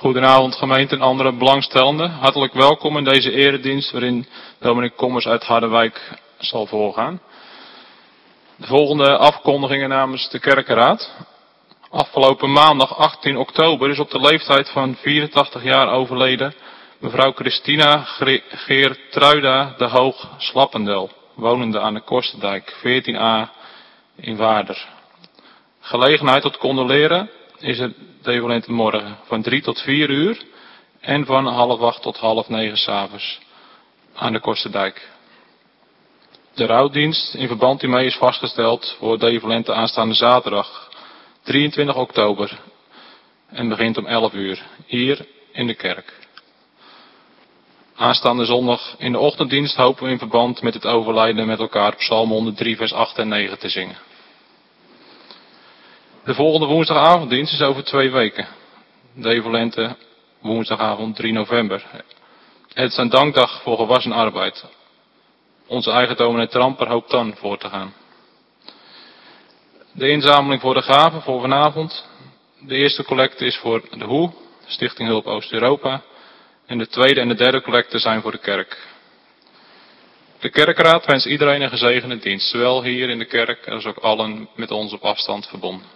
Goedenavond gemeente en andere belangstellenden. Hartelijk welkom in deze eredienst waarin dominee Kommers uit Harderwijk zal voorgaan. De volgende afkondigingen namens de kerkenraad. Afgelopen maandag 18 oktober is op de leeftijd van 84 jaar overleden mevrouw Christina Geertruida de Hoog Slappendel, wonende aan de Kosterdijk, 14a in Waarder. Gelegenheid tot condoleren is het devolente morgen van 3 tot 4 uur en van 7:30 tot 8:30 s'avonds aan de Kosterdijk. De rouwdienst in verband hiermee is vastgesteld voor devolente aanstaande zaterdag 23 oktober en begint om 11 uur hier in de kerk. Aanstaande zondag in de ochtenddienst hopen we in verband met het overlijden met elkaar Psalm 103 vers 8 en 9 te zingen. De volgende woensdagavonddienst is over 2 weken. Devolente woensdagavond 3 november. Het is een dankdag voor gewassen arbeid. Onze eigen dominee Tramper hoopt dan voor te gaan. De inzameling voor de gaven voor vanavond. De eerste collecte is voor de HOE, Stichting Hulp Oost-Europa. En de tweede en de derde collecte zijn voor de kerk. De kerkraad wenst iedereen een gezegende dienst, zowel hier in de kerk als ook allen met ons op afstand verbonden.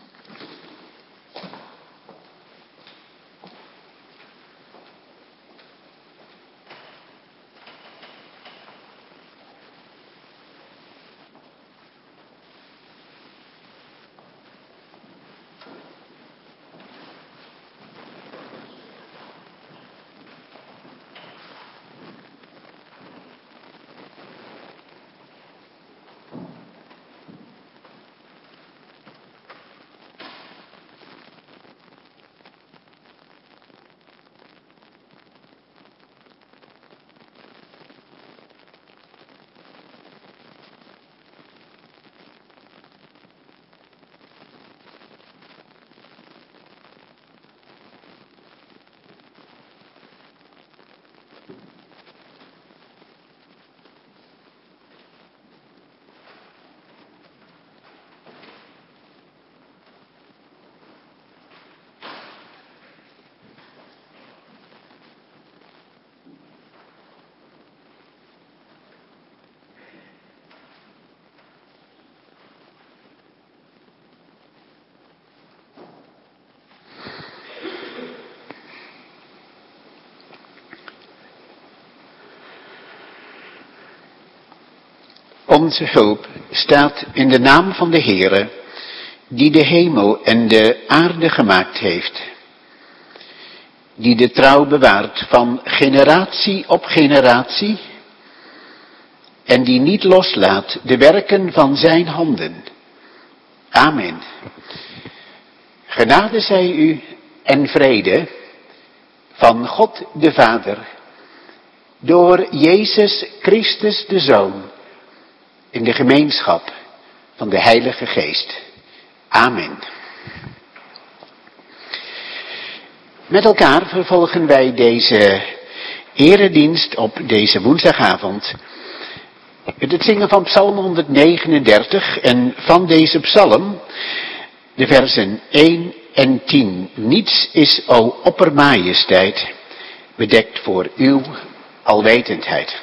Onze hulp staat in de naam van de Heere, die de hemel en de aarde gemaakt heeft, die de trouw bewaart van generatie op generatie en die niet loslaat de werken van zijn handen. Amen. Genade zij u en vrede van God de Vader, door Jezus Christus de Zoon, in de gemeenschap van de Heilige Geest. Amen. Met elkaar vervolgen wij deze eredienst op deze woensdagavond met het zingen van Psalm 139 en van deze psalm de versen 1 en 10. Niets is, o oppermajesteit, bedekt voor uw alwetendheid.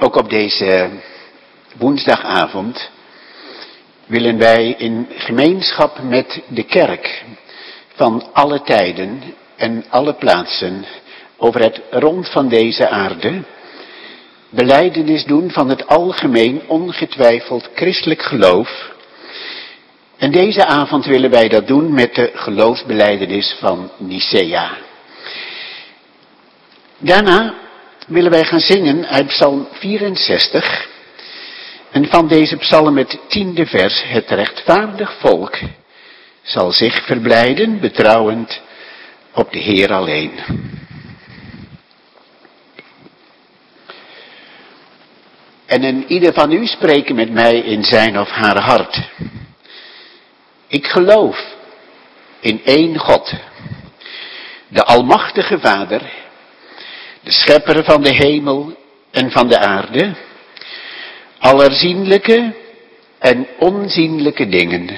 Ook op deze woensdagavond willen wij in gemeenschap met de kerk van alle tijden en alle plaatsen over het rond van deze aarde belijdenis doen van het algemeen ongetwijfeld christelijk geloof. En deze avond willen wij dat doen met de geloofsbelijdenis van Nicea. Daarna willen wij gaan zingen uit Psalm 64. En van deze psalm het 10e vers. Het rechtvaardig volk zal zich verblijden, betrouwend op de Heer alleen. En een ieder van u spreken met mij in zijn of haar hart. Ik geloof in één God, de almachtige Vader, de schepper van de hemel en van de aarde, allerzienlijke en onzienlijke dingen.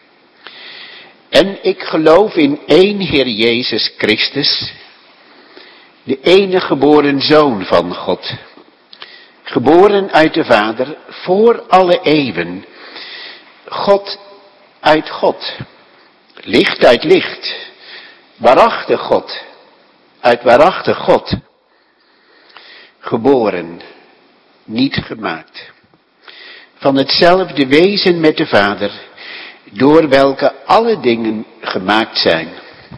En ik geloof in één Heer Jezus Christus, de enige geboren Zoon van God, geboren uit de Vader voor alle eeuwen, God uit God, licht uit licht, waarachtig God uit waarachtig God, geboren, niet gemaakt, van hetzelfde wezen met de Vader, door welke alle dingen gemaakt zijn,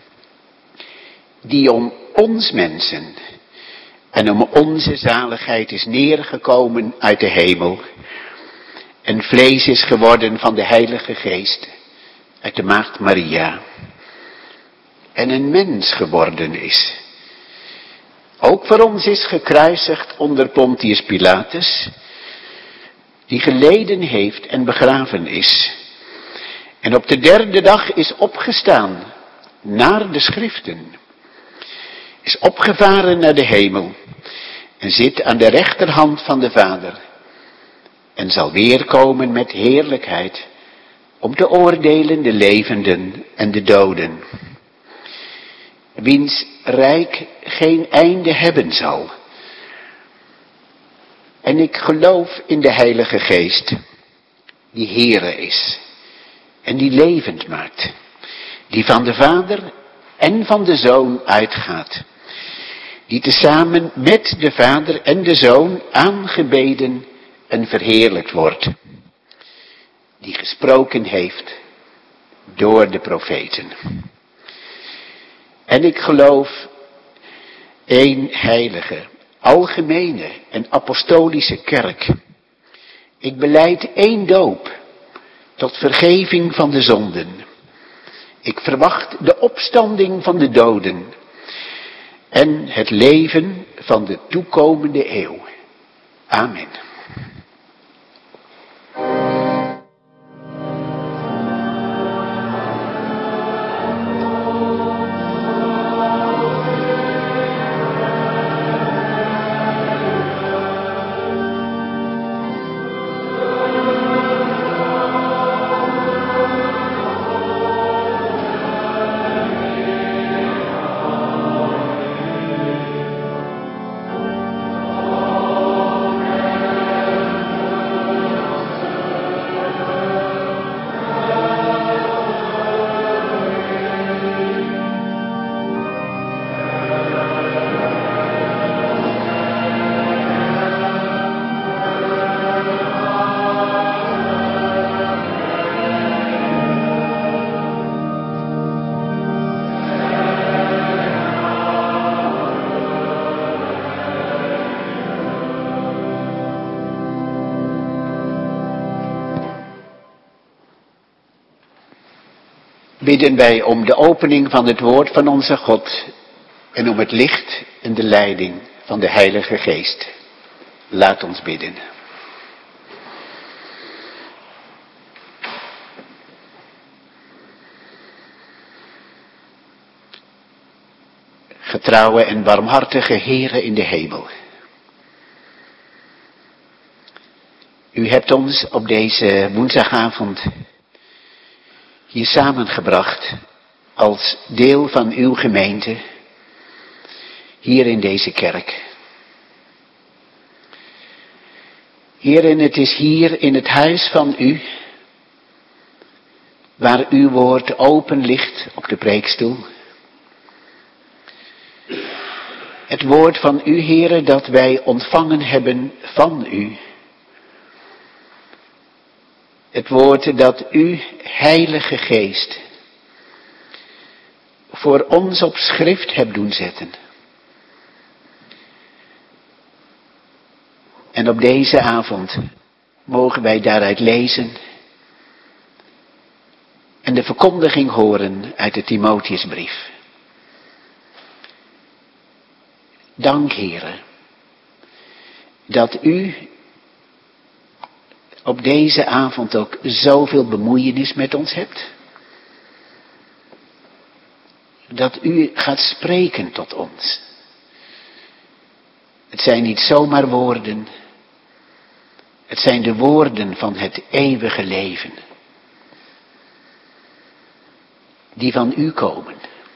die om ons mensen en om onze zaligheid is neergekomen uit de hemel en vlees is geworden van de Heilige Geest uit de Maagd Maria en een mens geworden is. Ook voor ons is gekruisigd onder Pontius Pilatus, die geleden heeft en begraven is. En op de derde dag is opgestaan naar de schriften, is opgevaren naar de hemel en zit aan de rechterhand van de Vader en zal weerkomen met heerlijkheid om te oordelen de levenden en de doden, wiens rijk geen einde hebben zal. En ik geloof in de Heilige Geest, die Heere is en die levend maakt, die van de Vader en van de Zoon uitgaat, die tezamen met de Vader en de Zoon aangebeden en verheerlijkt wordt, die gesproken heeft door de profeten. En ik geloof één heilige, algemene en apostolische kerk. Ik belijd één doop tot vergeving van de zonden. Ik verwacht de opstanding van de doden en het leven van de toekomende eeuw. Amen. Bidden wij om de opening van het woord van onze God en om het licht en de leiding van de Heilige Geest. Laat ons bidden. Getrouwe en barmhartige Heere in de hemel. U hebt ons op deze woensdagavond hier samengebracht als deel van uw gemeente hier in deze kerk. Heeren, het is hier in het huis van u, waar uw woord open ligt op de preekstoel. Het woord van u, Heere, dat wij ontvangen hebben van u. Het woord dat u, Heilige Geest, voor ons op schrift hebt doen zetten. En op deze avond mogen wij daaruit lezen en de verkondiging horen uit de Timotheusbrief. Dank, Heere, dat u op deze avond ook zoveel bemoeienis met ons hebt. Dat u gaat spreken tot ons. Het zijn niet zomaar woorden. Het zijn de woorden van het eeuwige leven. Die van u komen.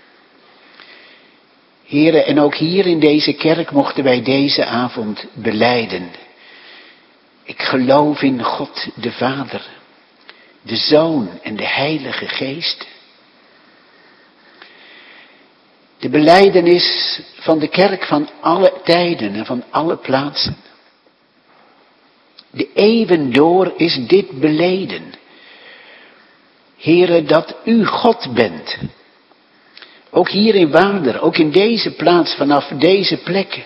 Heere, en ook hier in deze kerk mochten wij deze avond belijden. Ik geloof in God de Vader, de Zoon en de Heilige Geest. De belijdenis van de kerk van alle tijden en van alle plaatsen. De eeuwen door is dit beleden. Heere, dat u God bent. Ook hier in Waarder, ook in deze plaats, vanaf deze plek.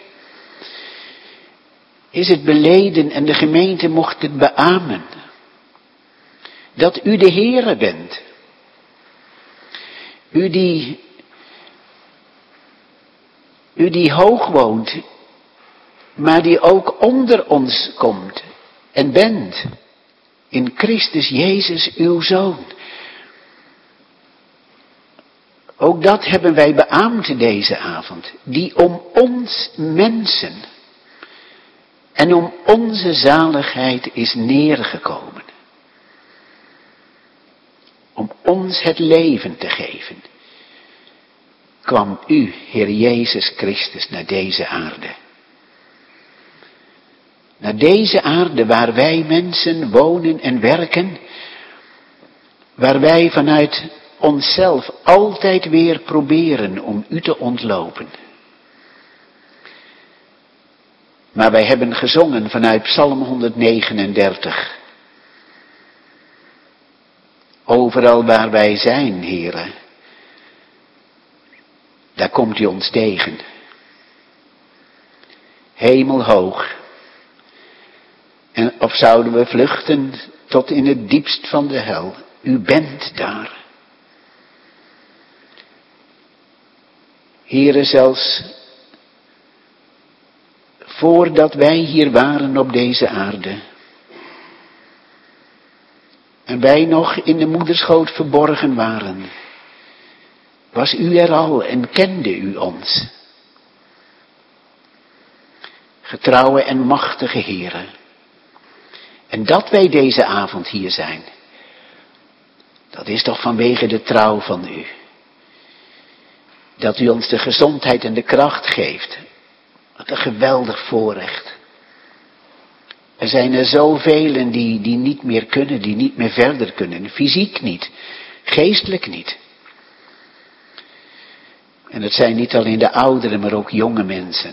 Is het beleden en de gemeente mocht het beamen. Dat u de Heere bent. U die hoog woont, maar die ook onder ons komt en bent. In Christus Jezus, uw Zoon. Ook dat hebben wij beaamd deze avond. Die om ons mensen en om onze zaligheid is neergekomen. Om ons het leven te geven. Kwam u, Heer Jezus Christus, naar deze aarde. Naar deze aarde waar wij mensen wonen en werken. Waar wij vanuit onszelf altijd weer proberen om u te ontlopen. Maar wij hebben gezongen vanuit Psalm 139. Overal waar wij zijn, Heere, daar komt u ons tegen. Hemelhoog. En of zouden we vluchten tot in het diepst van de hel. U bent daar. Heere, zelfs voordat wij hier waren op deze aarde. En wij nog in de moederschoot verborgen waren. Was u er al en kende u ons. Getrouwe en machtige Heere. En dat wij deze avond hier zijn. Dat is toch vanwege de trouw van u. Dat u ons de gezondheid en de kracht geeft. Wat een geweldig voorrecht. Er zijn er zoveel die niet meer kunnen, die niet meer verder kunnen. Fysiek niet, geestelijk niet. En het zijn niet alleen de ouderen, maar ook jonge mensen.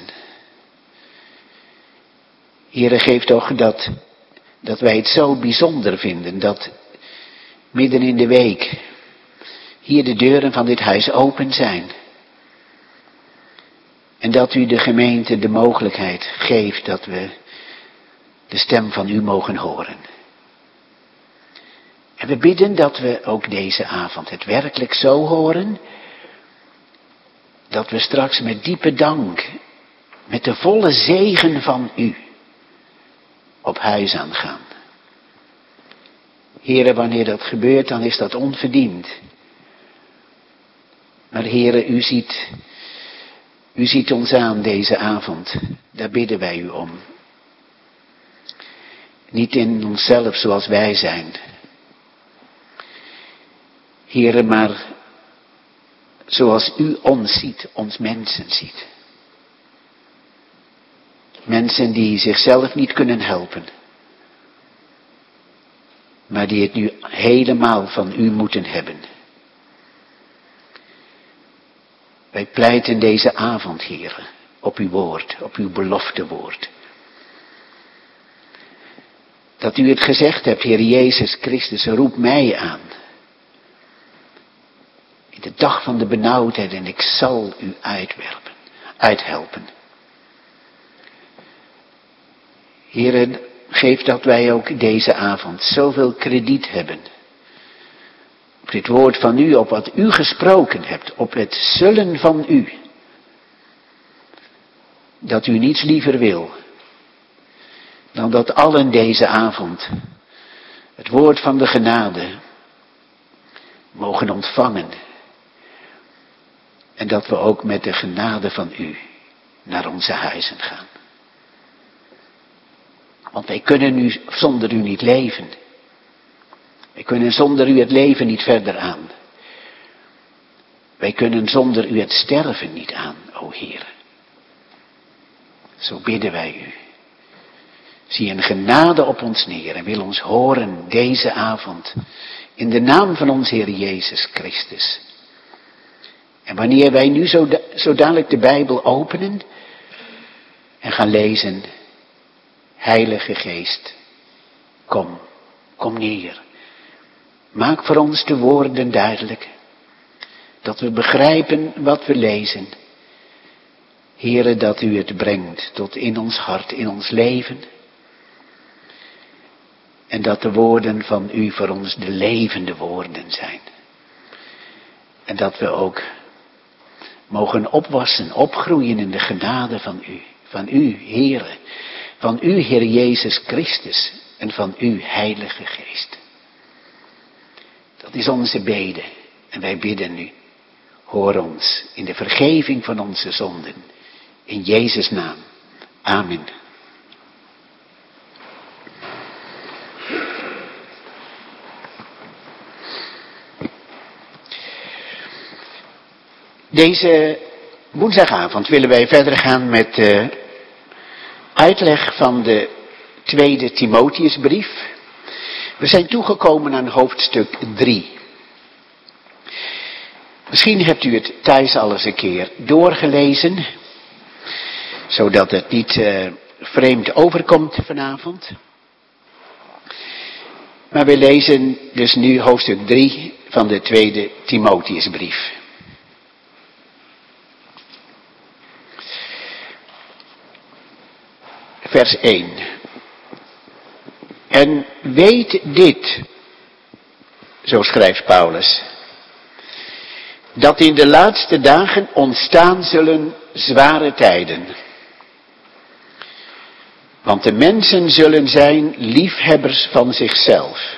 Heere, geef toch dat wij het zo bijzonder vinden dat midden in de week hier de deuren van dit huis open zijn. En dat u de gemeente de mogelijkheid geeft dat we de stem van u mogen horen. En we bidden dat we ook deze avond het werkelijk zo horen, dat we straks met diepe dank, met de volle zegen van u, op huis aangaan. Heere, wanneer dat gebeurt, dan is dat onverdiend. Maar Heere, u ziet ons aan deze avond. Daar bidden wij u om. Niet in onszelf zoals wij zijn. Heere, maar zoals u ons ziet, ons mensen ziet. Mensen die zichzelf niet kunnen helpen. maar die het nu helemaal van u moeten hebben. Wij pleiten deze avond, Heere, op uw woord, op uw beloftewoord. Dat u het gezegd hebt, Heer Jezus Christus, roep mij aan. In de dag van de benauwdheid en ik zal u uithelpen. Heere, geef dat wij ook deze avond zoveel krediet hebben. Op dit woord van u, op wat u gesproken hebt, op het zullen van u. Dat u niets liever wil dan dat allen deze avond het woord van de genade mogen ontvangen. En dat we ook met de genade van u naar onze huizen gaan. Want wij kunnen nu zonder u niet leven. Wij kunnen zonder u het leven niet verder aan. Wij kunnen zonder u het sterven niet aan, o Heer. Zo bidden wij u. Zie een genade op ons neer en wil ons horen deze avond. In de naam van ons Heer Jezus Christus. En wanneer wij nu zo dadelijk de Bijbel openen en gaan lezen. Heilige Geest, kom neer. Maak voor ons de woorden duidelijk. Dat we begrijpen wat we lezen. Heere, dat u het brengt tot in ons hart, in ons leven. En dat de woorden van u voor ons de levende woorden zijn. En dat we ook mogen opwassen, opgroeien in de genade van u. Van u, Heere. Van u, Heer Jezus Christus. En van u, Heilige Geest. Dat is onze bede. En wij bidden nu. Hoor ons in de vergeving van onze zonden. In Jezus' naam. Amen. Deze woensdagavond willen wij verder gaan met de uitleg van de tweede Timotheusbrief. We zijn toegekomen aan hoofdstuk 3. Misschien hebt u het thuis al eens een keer doorgelezen, zodat het niet vreemd overkomt vanavond. Maar we lezen dus nu hoofdstuk 3 van de tweede Timotheusbrief. Vers 1. En weet dit, zo schrijft Paulus, dat in de laatste dagen ontstaan zullen zware tijden. Want de mensen zullen zijn liefhebbers van zichzelf,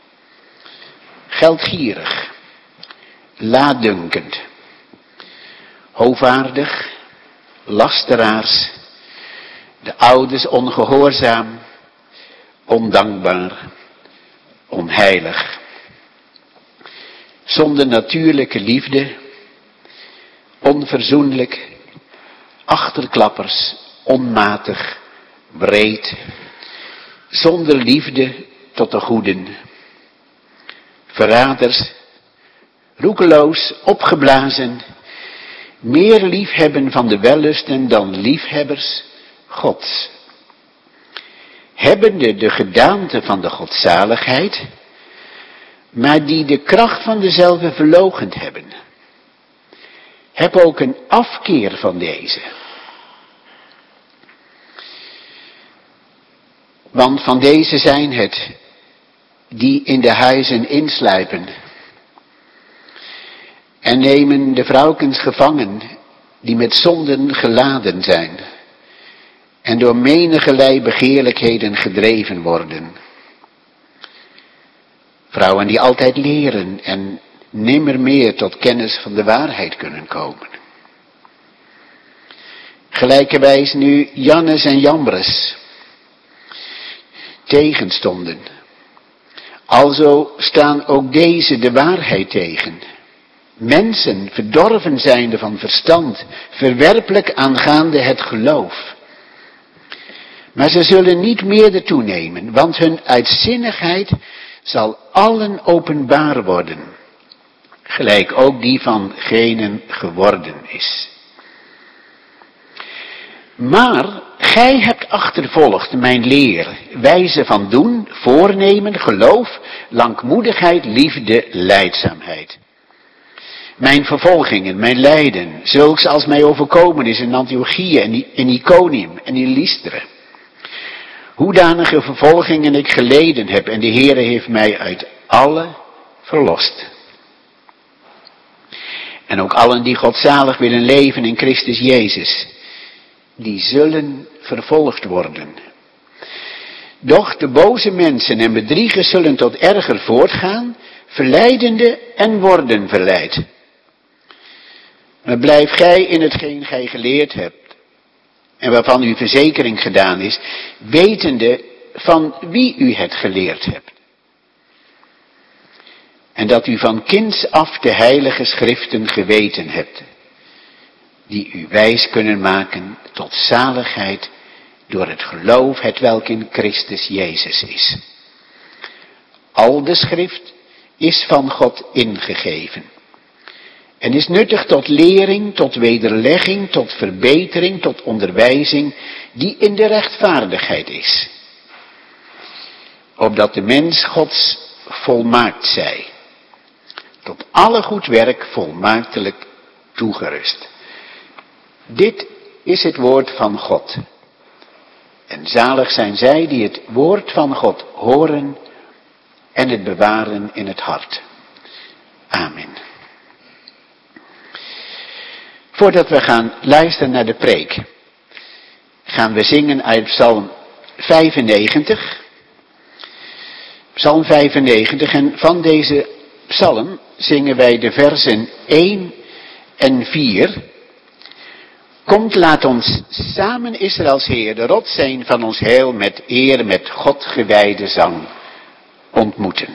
geldgierig, laatdunkend, hoovaardig, lasteraars, de ouders ongehoorzaam, ondankbaar, onheilig. Zonder natuurlijke liefde, onverzoenlijk, achterklappers, onmatig, wreed, zonder liefde tot de goeden. Verraders, roekeloos, opgeblazen, meer liefhebben van de wellusten dan liefhebbers Gods. Hebbende de gedaante van de godzaligheid, maar die de kracht van dezelfde verloochend hebben. Heb ook een afkeer van deze. Want van deze zijn het die in de huizen insluipen en nemen de vrouwkens gevangen die met zonden geladen zijn en door menigerlei begeerlijkheden gedreven worden. Vrouwen die altijd leren en nimmer meer tot kennis van de waarheid kunnen komen. Gelijkerwijs nu Jannes en Jambres tegenstonden. Alzo staan ook deze de waarheid tegen. Mensen verdorven zijnde van verstand, verwerpelijk aangaande het geloof. Maar ze zullen niet meer toenemen, want hun uitzinnigheid zal allen openbaar worden, gelijk ook die van genen geworden is. Maar gij hebt achtervolgd mijn leer, wijze van doen, voornemen, geloof, langmoedigheid, liefde, lijdzaamheid. Mijn vervolgingen, mijn lijden, zulks als mij overkomen is in Antiochië en in Iconium en in Lystra. Hoedanige vervolgingen ik geleden heb en de Heere heeft mij uit alle verlost. En ook allen die godzalig willen leven in Christus Jezus, die zullen vervolgd worden. Doch de boze mensen en bedriegers zullen tot erger voortgaan, verleidende en worden verleid. Maar blijf gij in hetgeen gij geleerd hebt, en waarvan uw verzekering gedaan is, wetende van wie u het geleerd hebt. En dat u van kinds af de heilige schriften geweten hebt, die u wijs kunnen maken tot zaligheid door het geloof hetwelk in Christus Jezus is. Al de schrift is van God ingegeven en is nuttig tot lering, tot wederlegging, tot verbetering, tot onderwijzing, die in de rechtvaardigheid is. Opdat de mens Gods volmaakt zij, tot alle goed werk volmaaktelijk toegerust. Dit is het woord van God. En zalig zijn zij die het woord van God horen en het bewaren in het hart. Amen. Voordat we gaan luisteren naar de preek, gaan we zingen uit Psalm 95. Psalm 95, en van deze psalm zingen wij de versen 1 en 4. Komt, laat ons samen Israëls Heer, de rots zijn van ons heil, met eer, met God gewijde zang ontmoeten.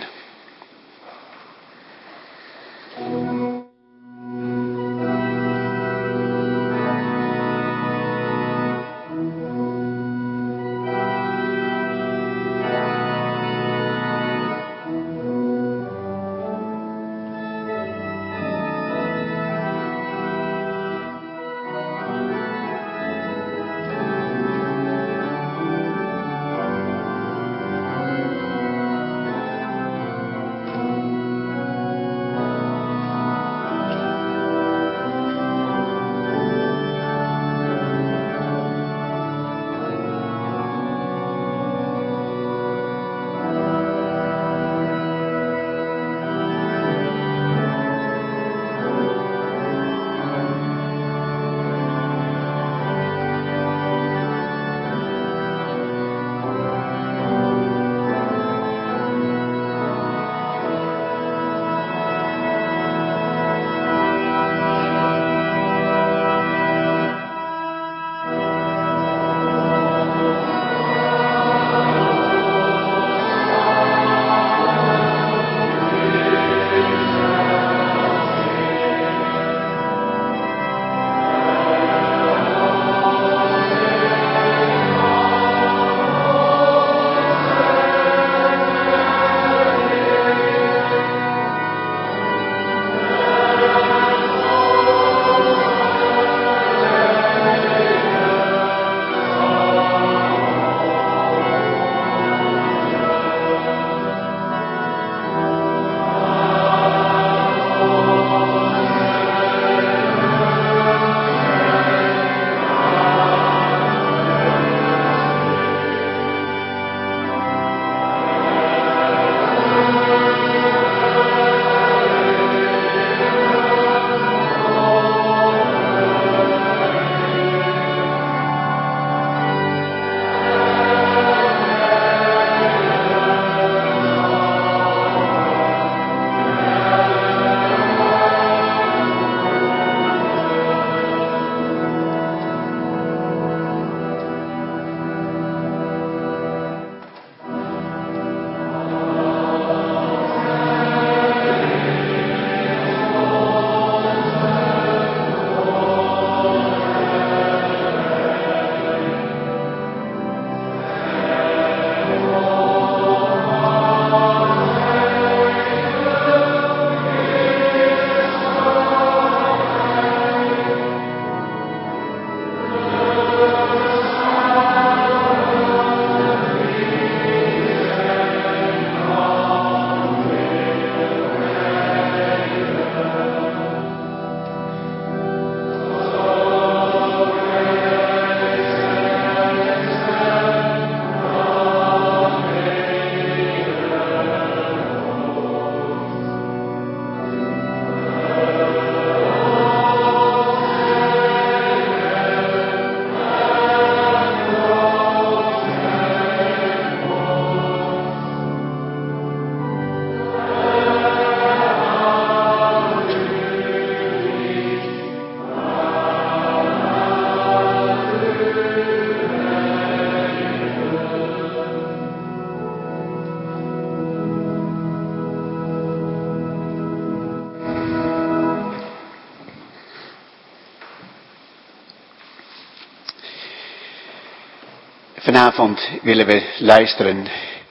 Vanavond willen we luisteren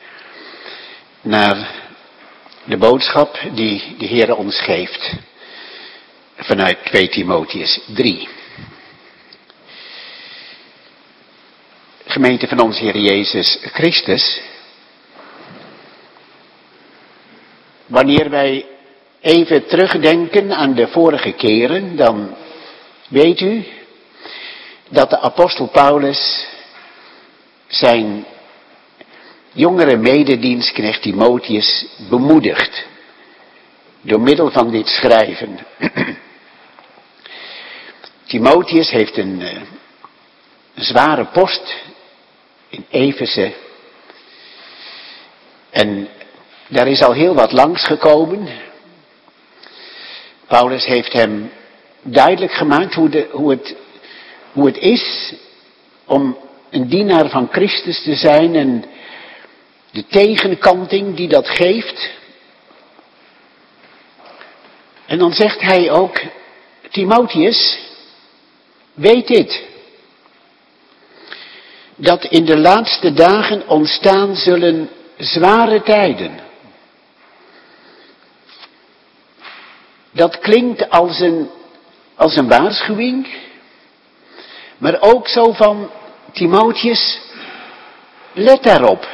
naar de boodschap die de Heer ons geeft vanuit 2 Timotheus 3. Gemeente van onze Heer Jezus Christus. Wanneer wij even terugdenken aan de vorige keren, dan weet u dat de apostel Paulus zijn jongere mededienstknecht Timotheus bemoedigt door middel van dit schrijven. Timotheus heeft een zware post in Efeze en daar is al heel wat langsgekomen. Paulus heeft hem duidelijk gemaakt hoe het is om een dienaar van Christus te zijn en de tegenkanting die dat geeft. En dan zegt hij ook, Timotheus, weet dit, dat in de laatste dagen ontstaan zullen zware tijden. Dat klinkt als een waarschuwing, maar ook zo van Timotheus, let daarop.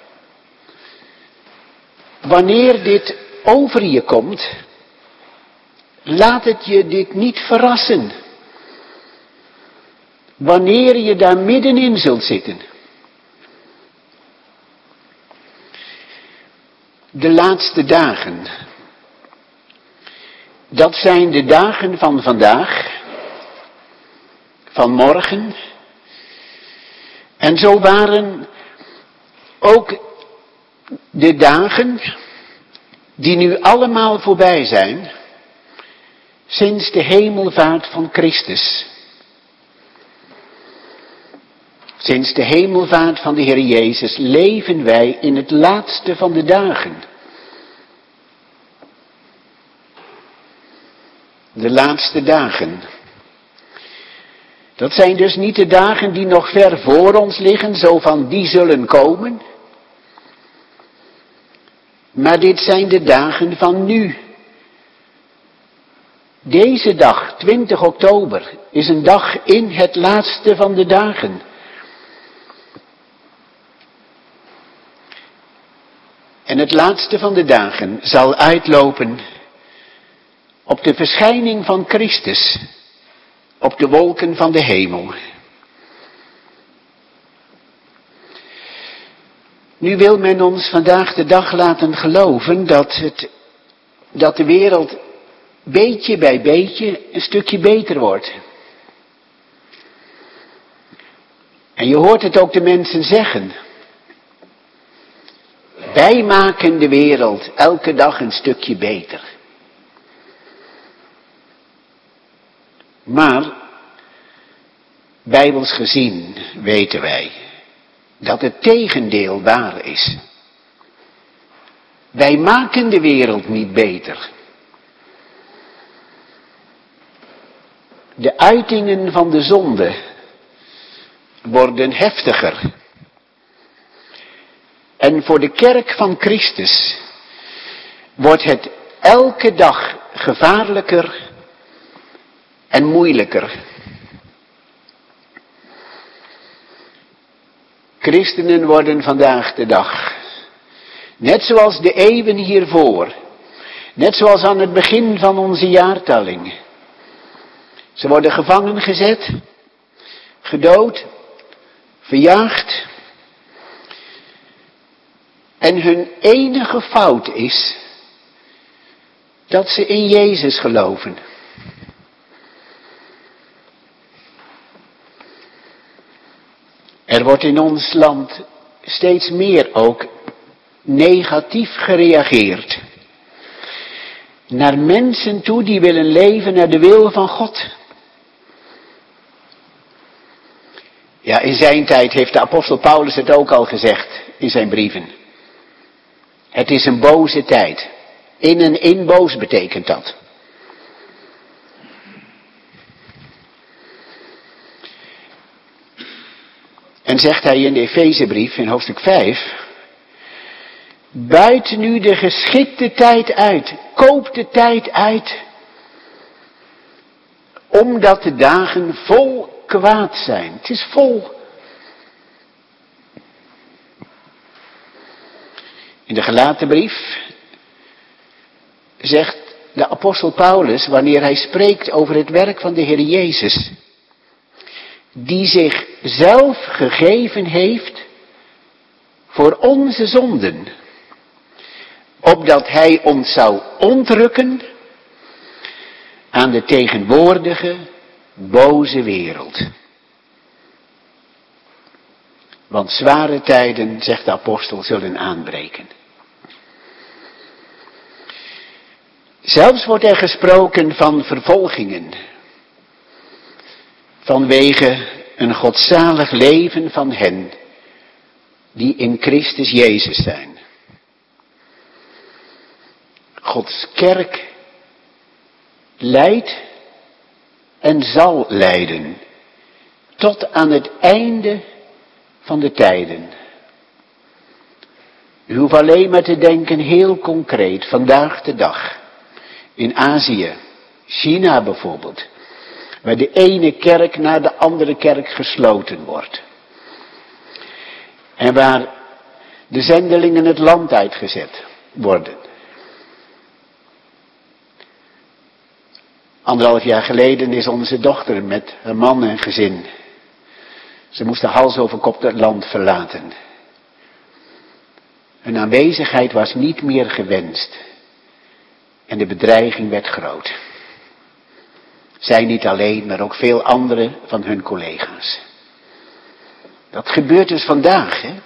Wanneer dit over je komt, laat het je dit niet verrassen. Wanneer je daar middenin zult zitten. De laatste dagen. Dat zijn de dagen van vandaag, van morgen. En zo waren ook de dagen die nu allemaal voorbij zijn, sinds de hemelvaart van Christus. Sinds de hemelvaart van de Heer Jezus leven wij in het laatste van de dagen. De laatste dagen. Dat zijn dus niet de dagen die nog ver voor ons liggen, zo van die zullen komen. Maar dit zijn de dagen van nu. Deze dag, 20 oktober, is een dag in het laatste van de dagen. En het laatste van de dagen zal uitlopen op de verschijning van Christus, op de wolken van de hemel. Nu wil men ons vandaag de dag laten geloven dat de wereld beetje bij beetje een stukje beter wordt. En je hoort het ook de mensen zeggen. Wij maken de wereld elke dag een stukje beter. Maar, bijbels gezien, weten wij dat het tegendeel waar is. Wij maken de wereld niet beter. De uitingen van de zonde worden heftiger. En voor de kerk van Christus wordt het elke dag gevaarlijker en moeilijker. Christenen worden vandaag de dag, net zoals de eeuwen hiervoor, net zoals aan het begin van onze jaartelling. Ze worden gevangen gezet, gedood, verjaagd. En hun enige fout is dat ze in Jezus geloven. Er wordt in ons land steeds meer ook negatief gereageerd. Naar mensen toe die willen leven naar de wil van God. Ja, in zijn tijd heeft de apostel Paulus het ook al gezegd in zijn brieven. Het is een boze tijd. In en in boos betekent dat. En zegt hij in de Efezebrief in hoofdstuk 5. Buit nu de geschikte tijd uit. Koop de tijd uit. Omdat de dagen vol kwaad zijn. Het is vol. In de Galatenbrief zegt de apostel Paulus, wanneer hij spreekt over het werk van de Heer Jezus, die zich zelf gegeven heeft voor onze zonden, opdat hij ons zou ontrukken aan de tegenwoordige boze wereld. Want zware tijden, zegt de apostel, zullen aanbreken. Zelfs wordt er gesproken van vervolgingen, vanwege een godzalig leven van hen die in Christus Jezus zijn. Gods kerk leidt en zal leiden tot aan het einde van de tijden. U hoeft alleen maar te denken heel concreet, vandaag de dag. In Azië, China bijvoorbeeld, waar de ene kerk na de andere kerk gesloten wordt. En waar de zendelingen het land uitgezet worden. 1,5 jaar geleden is onze dochter met haar man en gezin. Ze moesten hals over kop het land verlaten. Hun aanwezigheid was niet meer gewenst. En de bedreiging werd groot. Zij niet alleen, maar ook veel andere van hun collega's. Dat gebeurt dus vandaag, hè.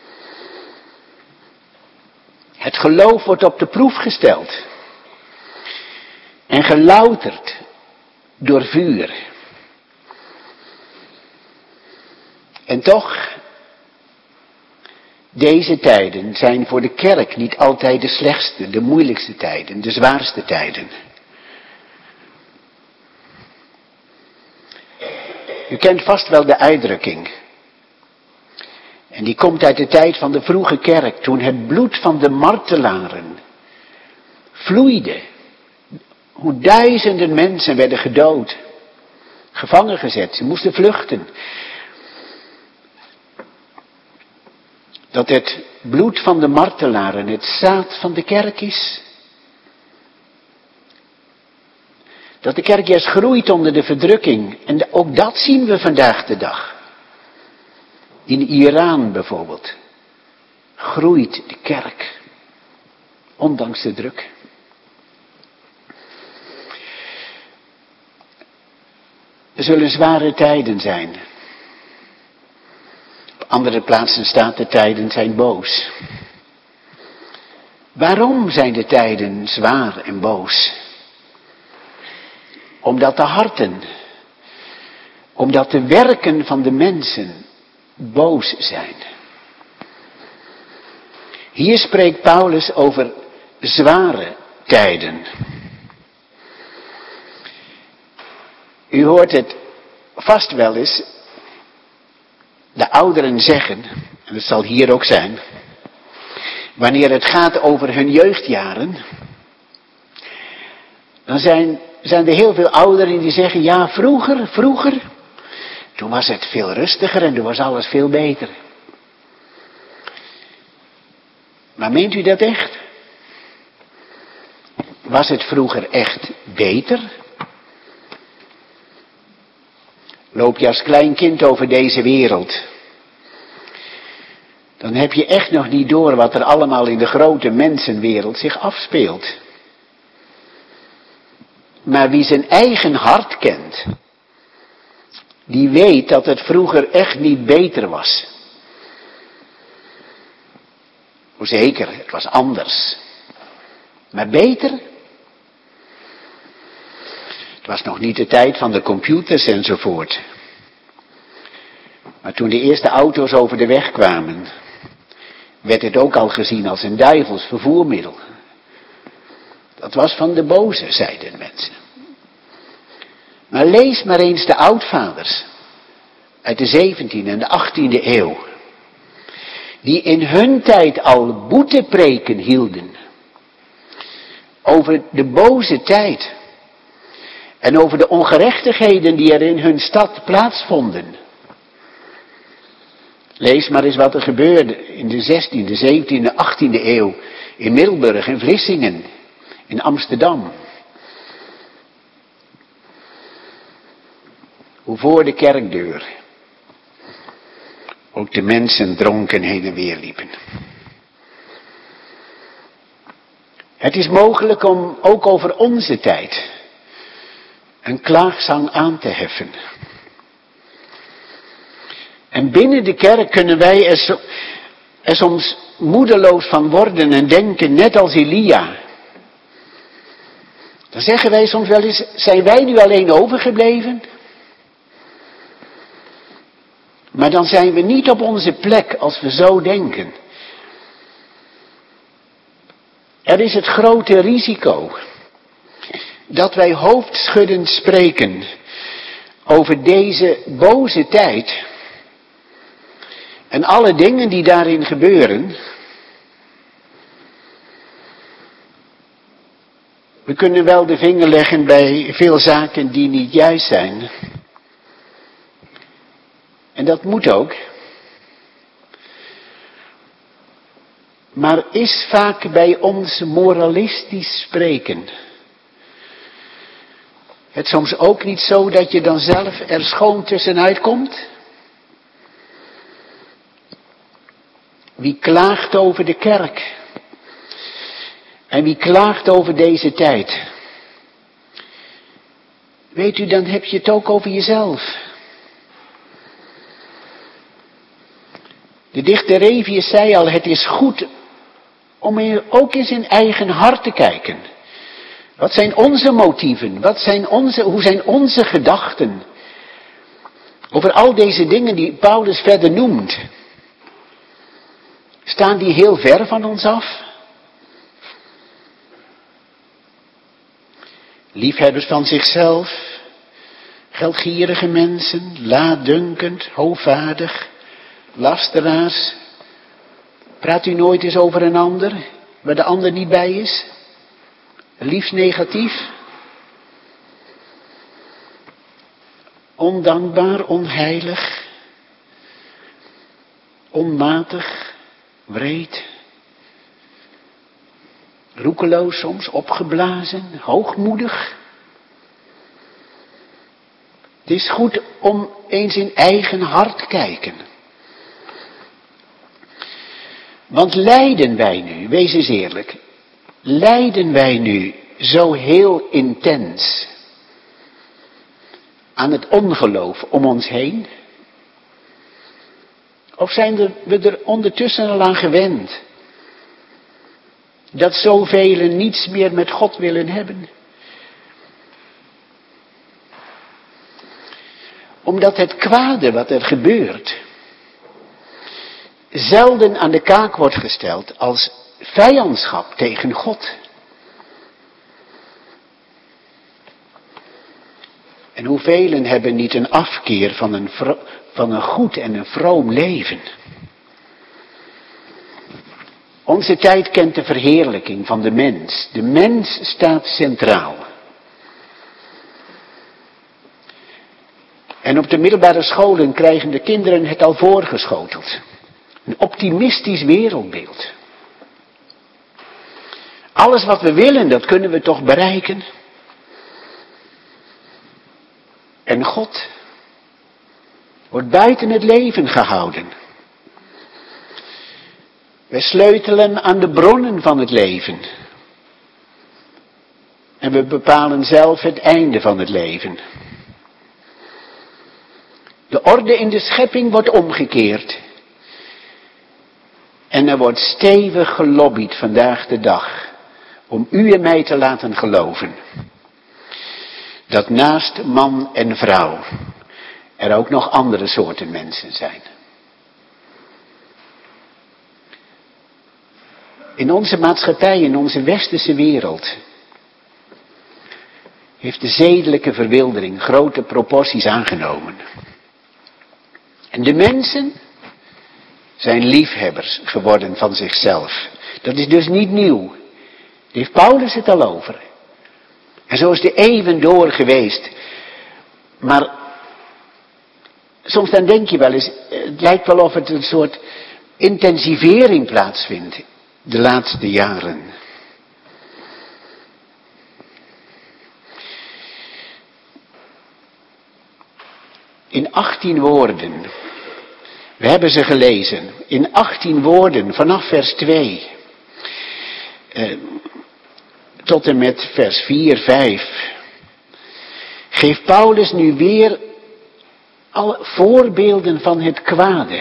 Het geloof wordt op de proef gesteld. En gelouterd door vuur. En toch, deze tijden zijn voor de kerk niet altijd de slechtste, de moeilijkste tijden, de zwaarste tijden. U kent vast wel de uitdrukking. En die komt uit de tijd van de vroege kerk, toen het bloed van de martelaren vloeide. Hoe duizenden mensen werden gedood, gevangen gezet, ze moesten vluchten. Dat het bloed van de martelaren het zaad van de kerk is. Dat de kerk juist groeit onder de verdrukking. En ook dat zien we vandaag de dag. In Iran bijvoorbeeld groeit de kerk, ondanks de druk. Er zullen zware tijden zijn. Op andere plaatsen staat de tijden zijn boos. Waarom zijn de tijden zwaar en boos? Omdat de harten, omdat de werken van de mensen boos zijn. Hier spreekt Paulus over zware tijden. U hoort het vast wel eens de ouderen zeggen, en dat zal hier ook zijn, wanneer het gaat over hun jeugdjaren, dan zijn er heel veel ouderen die zeggen, ja, vroeger, toen was het veel rustiger en toen was alles veel beter. Maar meent u dat echt? Was het vroeger echt beter? Loop je als klein kind over deze wereld, dan heb je echt nog niet door wat er allemaal in de grote mensenwereld zich afspeelt. Maar wie zijn eigen hart kent, die weet dat het vroeger echt niet beter was. Hoe zeker, het was anders. Maar beter? Het was nog niet de tijd van de computers enzovoort. Maar toen de eerste auto's over de weg kwamen, werd het ook al gezien als een duivels vervoermiddel. Dat was van de boze, zeiden mensen. Maar lees maar eens de oudvaders uit de 17e en de 18e eeuw, die in hun tijd al boetepreken hielden over de boze tijd en over de ongerechtigheden die er in hun stad plaatsvonden. Lees maar eens wat er gebeurde in de 16e, 17e, 18e eeuw in Middelburg, in Vlissingen, in Amsterdam. Hoe voor de kerkdeur ook de mensen dronken heen en weer liepen. Het is mogelijk om ook over onze tijd een klaagzang aan te heffen. En binnen de kerk kunnen wij er soms moedeloos van worden en denken, net als Elia. Dan zeggen wij soms wel eens, zijn wij nu alleen overgebleven? Maar dan zijn we niet op onze plek als we zo denken. Er is het grote risico dat wij hoofdschuddend spreken over deze boze tijd en alle dingen die daarin gebeuren. We kunnen wel de vinger leggen bij veel zaken die niet juist zijn. En dat moet ook. Maar is vaak bij ons moralistisch spreken het soms ook niet zo dat je dan zelf er schoon tussenuit komt? Wie klaagt over de kerk? En wie klaagt over deze tijd? Weet u, dan heb je het ook over jezelf. De dichter Revius zei al, het is goed om ook eens in eigen hart te kijken. Wat zijn onze motieven? Hoe zijn onze gedachten? Over al deze dingen die Paulus verder noemt. Staan die heel ver van ons af? Liefhebbers van zichzelf, geldgierige mensen, laatdunkend, hoogvaardig, lasteraars. Praat u nooit eens over een ander, waar de ander niet bij is? Liefst negatief. Ondankbaar, onheilig, onmatig, wreed. Roekeloos soms, opgeblazen, hoogmoedig. Het is goed om eens in eigen hart te kijken. Want lijden wij nu, wees eens eerlijk, lijden wij nu zo heel intens aan het ongeloof om ons heen? Of zijn we er ondertussen al aan gewend dat zoveel niets meer met God willen hebben? Omdat het kwade wat er gebeurt zelden aan de kaak wordt gesteld als vijandschap tegen God. En hoeveel hebben niet een afkeer van een goed en een vroom leven? Onze tijd kent de verheerlijking van de mens. De mens staat centraal. En op de middelbare scholen krijgen de kinderen het al voorgeschoteld. Een optimistisch wereldbeeld. Alles wat we willen, dat kunnen we toch bereiken. En God wordt buiten het leven gehouden. We sleutelen aan de bronnen van het leven. En we bepalen zelf het einde van het leven. De orde in de schepping wordt omgekeerd. En er wordt stevig gelobbyd vandaag de dag om u en mij te laten geloven dat naast man en vrouw er ook nog andere soorten mensen zijn. In onze maatschappij, in onze westerse wereld, heeft de zedelijke verwildering grote proporties aangenomen. En de mensen zijn liefhebbers geworden van zichzelf. Dat is dus niet nieuw. Daar heeft Paulus het al over. En zo is de eeuwen door geweest. Maar soms dan denk je wel eens, het lijkt wel of het een soort intensivering plaatsvindt de laatste jaren. In 18 woorden, we hebben ze gelezen, in 18 woorden vanaf vers 2 tot en met vers 4, 5, geeft Paulus nu weer alle voorbeelden van het kwade.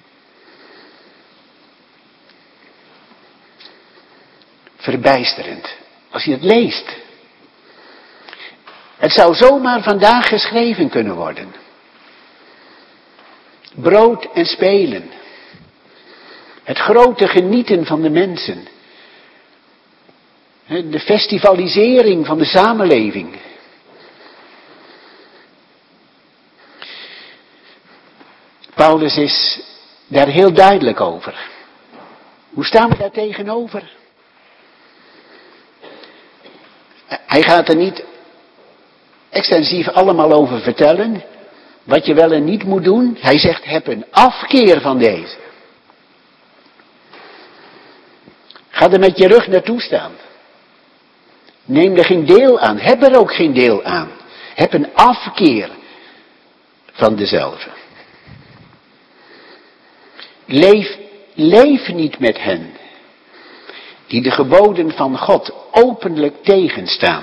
Verbijsterend, als je het leest. Het zou zomaar vandaag geschreven kunnen worden. Brood en spelen. Het grote genieten van de mensen. De festivalisering van de samenleving. Paulus is daar heel duidelijk over. Hoe staan we daar tegenover? Hij gaat er niet extensief allemaal over vertellen. Wat je wel en niet moet doen. Hij zegt, heb een afkeer van deze. Ga er met je rug naartoe staan. Neem er geen deel aan. Heb er ook geen deel aan. Heb een afkeer van dezelfde. Leef niet met hen die de geboden van God openlijk tegenstaan.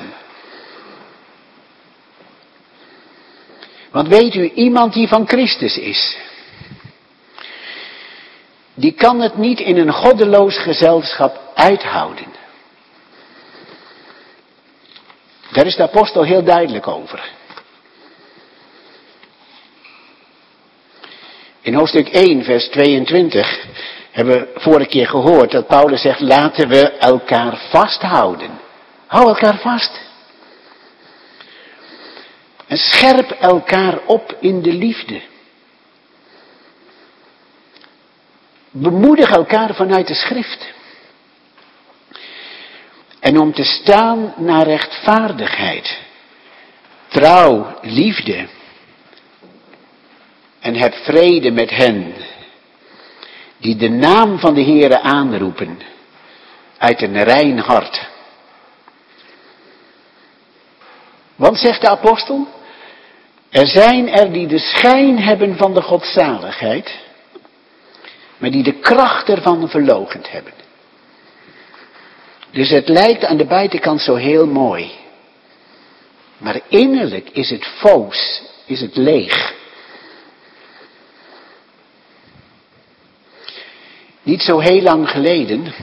Want weet u, iemand die van Christus is, die kan het niet in een goddeloos gezelschap uithouden. Daar is de apostel heel duidelijk over. In hoofdstuk 1, vers 22, hebben we vorige keer gehoord dat Paulus zegt, laten we elkaar vasthouden. Hou elkaar vast. En scherp elkaar op in de liefde. Bemoedig elkaar vanuit de schrift. En om te staan naar rechtvaardigheid, trouw, liefde. En heb vrede met hen die de naam van de Heere aanroepen uit een rein hart. Want zegt de apostel, er zijn er die de schijn hebben van de godzaligheid, maar die de kracht ervan verloochend hebben. Dus het lijkt aan de buitenkant zo heel mooi. Maar innerlijk is het foos, is het leeg. Niet zo heel lang geleden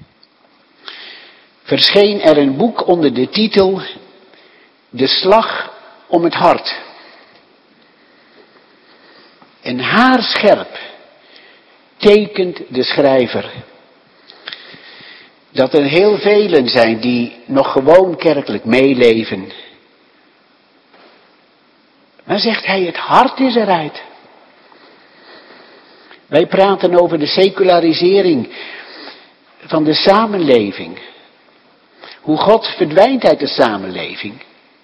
verscheen er een boek onder de titel De slag om het hart. En haarscherp tekent de schrijver dat er heel velen zijn die nog gewoon kerkelijk meeleven. Maar zegt hij, het hart is eruit. Wij praten over de secularisering van de samenleving. Hoe God verdwijnt uit de samenleving.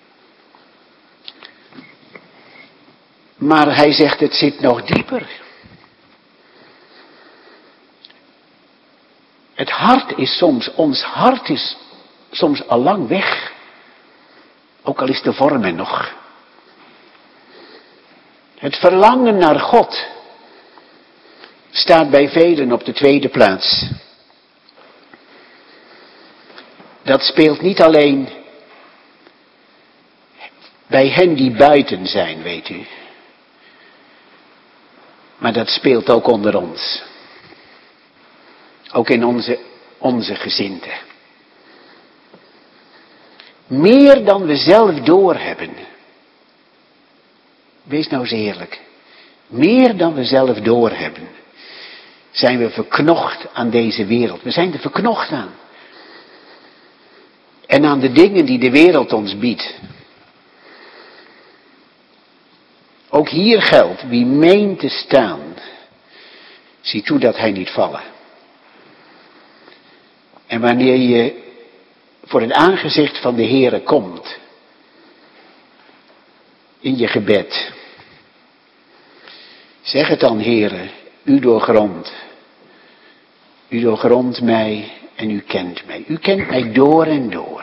Maar hij zegt, het zit nog dieper. Het hart is soms, ons hart is soms al lang weg. Ook al is de vorm er nog. Het verlangen naar God staat bij velen op de tweede plaats. Dat speelt niet alleen bij hen die buiten zijn, weet u. Maar dat speelt ook onder ons. Ook in onze gezinten. Meer dan we zelf doorhebben. Wees nou eens eerlijk. Meer dan we zelf doorhebben. Zijn we verknocht aan deze wereld. We zijn er verknocht aan. En aan de dingen die de wereld ons biedt. Ook hier geldt, wie meent te staan, zie toe dat hij niet vallen. En wanneer je voor het aangezicht van de Heere komt, in je gebed, zeg het dan, Heere, u doorgrondt mij en u kent mij. U kent mij door en door.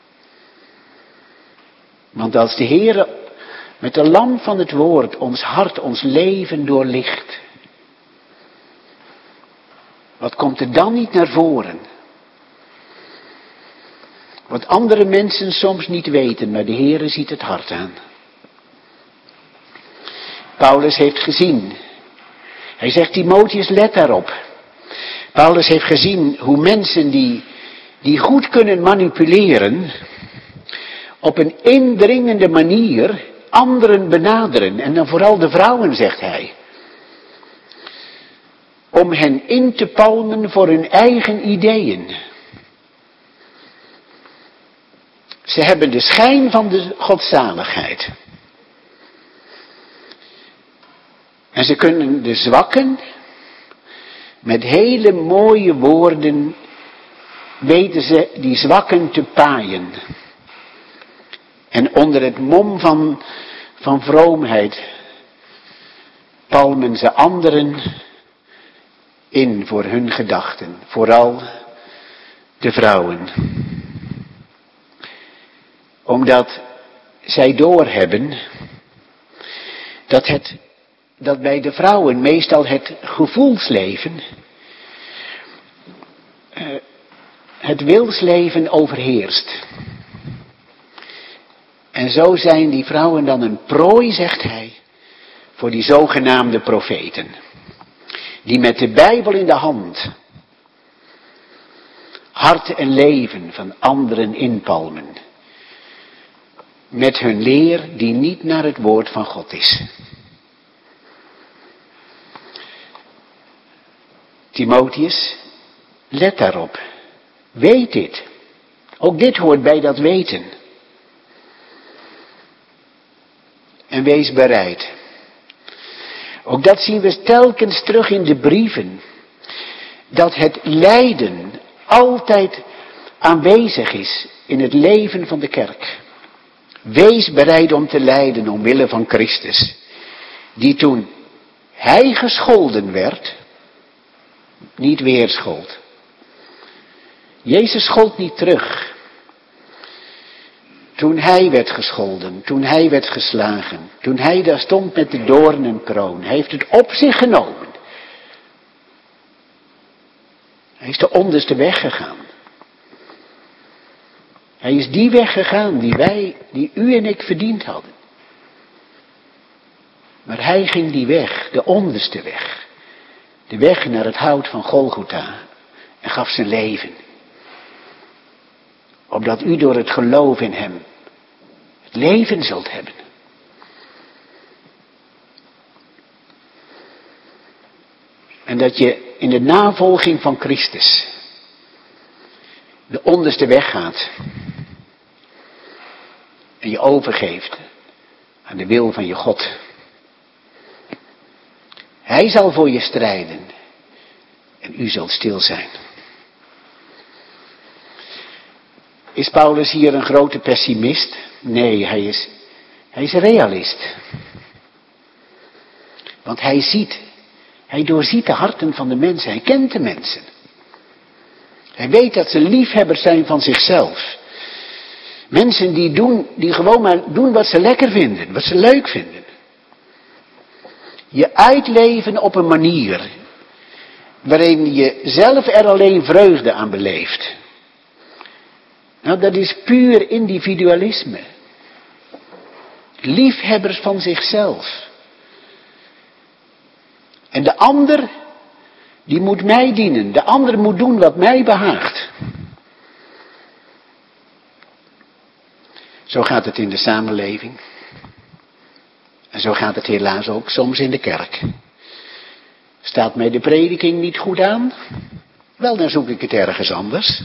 Want als de Heere met de lamp van het woord ons hart, ons leven doorlicht, wat komt er dan niet naar voren? Wat andere mensen soms niet weten, maar de Heere ziet het hart aan. Paulus heeft gezien. Hij zegt, Timotheus, let daarop. Paulus heeft gezien hoe mensen die goed kunnen manipuleren, op een indringende manier anderen benaderen. En dan vooral de vrouwen, zegt hij. Om hen in te palmen voor hun eigen ideeën. Ze hebben de schijn van de godzaligheid. En ze kunnen de zwakken met hele mooie woorden weten ze die zwakken te paaien. En onder het mom van vroomheid palmen ze anderen in voor hun gedachten. Vooral de vrouwen. Omdat zij doorhebben dat bij de vrouwen meestal het gevoelsleven, het wilsleven overheerst. En zo zijn die vrouwen dan een prooi, zegt hij, voor die zogenaamde profeten. Die met de Bijbel in de hand hart en leven van anderen inpalmen. Met hun leer die niet naar het woord van God is. Timotheus, let daarop. Weet dit. Ook dit hoort bij dat weten. En wees bereid. Ook dat zien we telkens terug in de brieven. Dat het lijden altijd aanwezig is in het leven van de kerk. Wees bereid om te lijden omwille van Christus. Die toen hij gescholden werd, niet weerschold. Jezus schold niet terug. Toen hij werd gescholden, toen hij werd geslagen, toen hij daar stond met de doornenkroon, hij heeft het op zich genomen. Hij is de onderste weg gegaan. Hij is die weg gegaan die u en ik verdiend hadden. Maar hij ging die weg, de onderste weg. De weg naar het hout van Golgotha. En gaf zijn leven. Opdat u door het geloof in hem het leven zult hebben. En dat je in de navolging van Christus de onderste weg gaat. En je overgeeft aan de wil van je God. Hij zal voor je strijden. En u zult stil zijn. Is Paulus hier een grote pessimist? Nee, hij is realist. Want hij doorziet de harten van de mensen. Hij kent de mensen. Hij weet dat ze liefhebbers zijn van zichzelf. Mensen die gewoon maar doen wat ze lekker vinden, wat ze leuk vinden. Je uitleven op een manier waarin je zelf er alleen vreugde aan beleeft. Nou, dat is puur individualisme. Liefhebbers van zichzelf. En de ander, die moet mij dienen. De ander moet doen wat mij behaagt. Zo gaat het in de samenleving. En zo gaat het helaas ook soms in de kerk. Staat mij de prediking niet goed aan? Wel, dan zoek ik het ergens anders.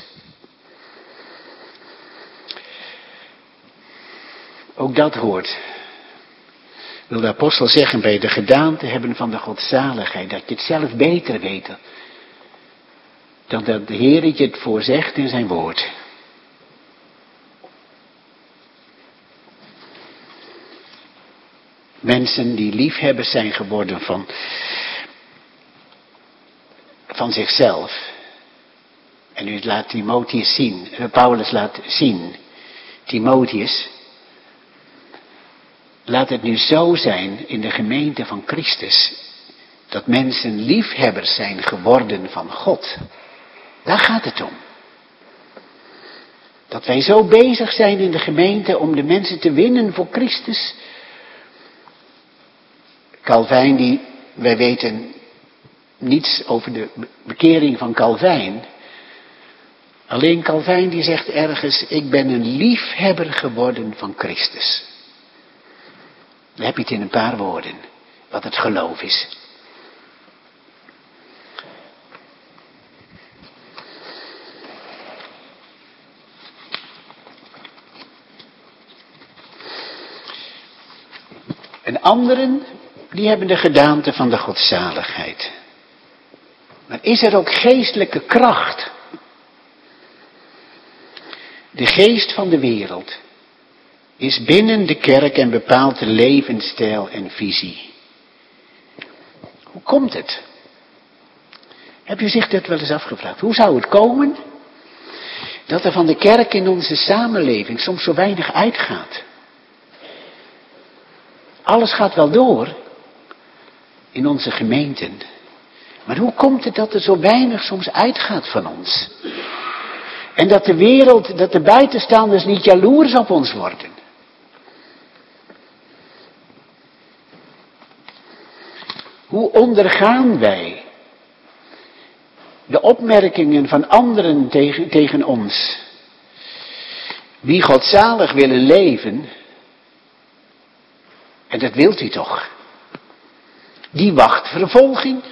Ook dat hoort wil de apostel zeggen bij de gedaante hebben van de godzaligheid. Dat je het zelf beter weet dan dat de Heer je het voorzegt in zijn woord. Mensen die liefhebbers zijn geworden van zichzelf. En u laat Timotheus zien, Paulus laat zien, Timotheus, laat het nu zo zijn in de gemeente van Christus, dat mensen liefhebbers zijn geworden van God. Daar gaat het om. Dat wij zo bezig zijn in de gemeente om de mensen te winnen voor Christus. Calvijn, wij weten niets over de bekering van Calvijn. Alleen Calvijn die zegt ergens, ik ben een liefhebber geworden van Christus. Dan heb je het in een paar woorden, wat het geloof is. En anderen, die hebben de gedaante van de godzaligheid. Maar is er ook geestelijke kracht? De geest van de wereld is binnen de kerk en bepaalt de levensstijl en visie. Hoe komt het? Heb je zich dat wel eens afgevraagd? Hoe zou het komen dat er van de kerk in onze samenleving soms zo weinig uitgaat? Alles gaat wel door in onze gemeenten. Maar hoe komt het dat er zo weinig soms uitgaat van ons? En dat de wereld, dat de buitenstaanders niet jaloers op ons worden. Hoe ondergaan wij de opmerkingen van anderen tegen ons? Wie godzalig willen leven, en dat wilt u toch, die wacht vervolging.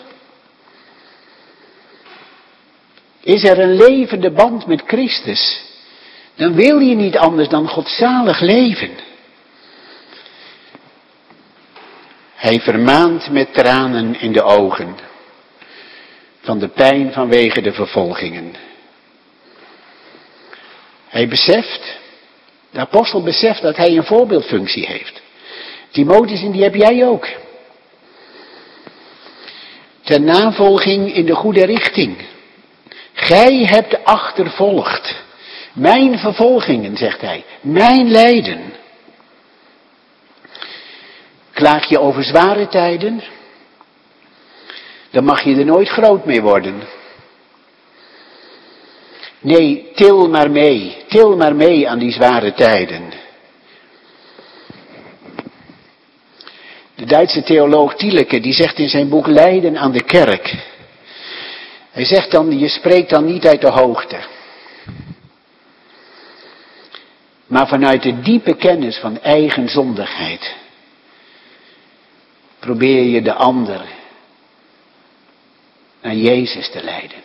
Is er een levende band met Christus, dan wil je niet anders dan godzalig leven. Hij vermaant met tranen in de ogen van de pijn vanwege de vervolgingen. Hij beseft, de apostel beseft dat hij een voorbeeldfunctie heeft. Timotheus, en die heb jij ook. Ter navolging in de goede richting. Gij hebt achtervolgd mijn vervolgingen, zegt hij, mijn lijden. Klaag je over zware tijden, dan mag je er nooit groot mee worden. Nee, til maar mee aan die zware tijden. De Duitse theoloog Thieleke, die zegt in zijn boek Lijden aan de kerk. Hij zegt dan, je spreekt dan niet uit de hoogte. Maar vanuit de diepe kennis van eigen zondigheid. Probeer je de ander naar Jezus te leiden.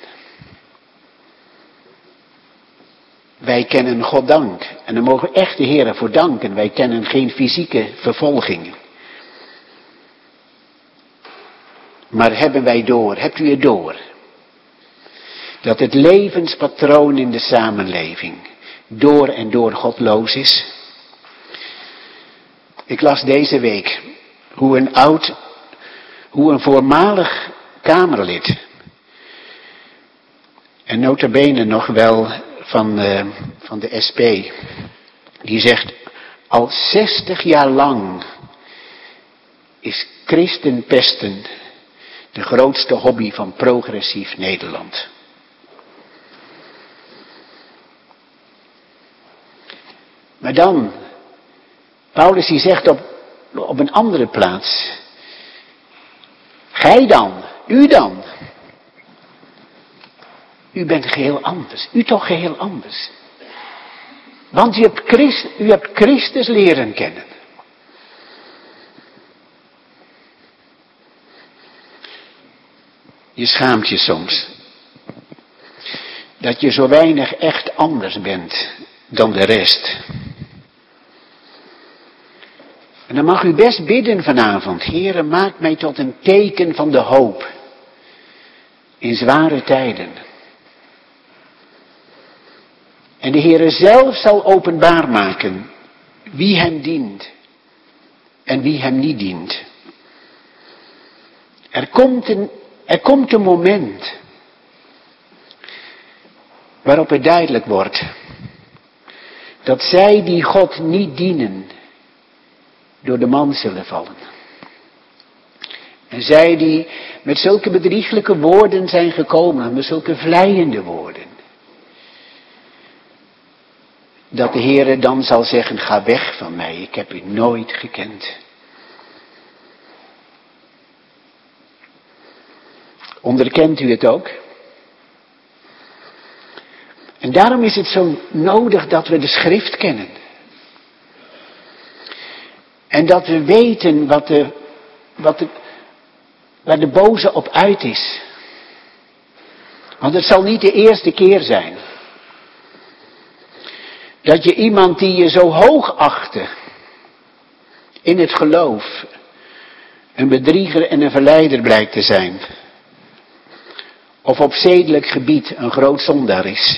Wij kennen God dank. En daar mogen we echt de Heer voor danken. Wij kennen geen fysieke vervolgingen. Maar hebben wij door, hebt u het door, dat het levenspatroon in de samenleving door en door godloos is? Ik las deze week hoe een voormalig Kamerlid, en nota bene nog wel van de SP, die zegt, al 60 jaar lang is christenpesten de grootste hobby van progressief Nederland. Maar dan, Paulus die zegt op een andere plaats, gij dan, u dan, u bent geheel anders, u toch geheel anders. Want u hebt Christus leren kennen. Je schaamt je soms dat je zo weinig echt anders bent dan de rest. En dan mag u best bidden vanavond. Heere, maak mij tot een teken van de hoop. In zware tijden. En de Heere zelf zal openbaar maken wie hem dient en wie hem niet dient. Er komt een moment waarop het duidelijk wordt dat zij die God niet dienen door de man zullen vallen. En zij die met zulke bedrieglijke woorden zijn gekomen, met zulke vleiende woorden, dat de Heere dan zal zeggen, ga weg van mij, ik heb u nooit gekend. Onderkent u het ook? En daarom is het zo nodig dat we de schrift kennen. En dat we weten waar de boze op uit is. Want het zal niet de eerste keer zijn dat je iemand die je zo hoog achtte in het geloof een bedrieger en een verleider blijkt te zijn. Of op zedelijk gebied een groot zondaar is.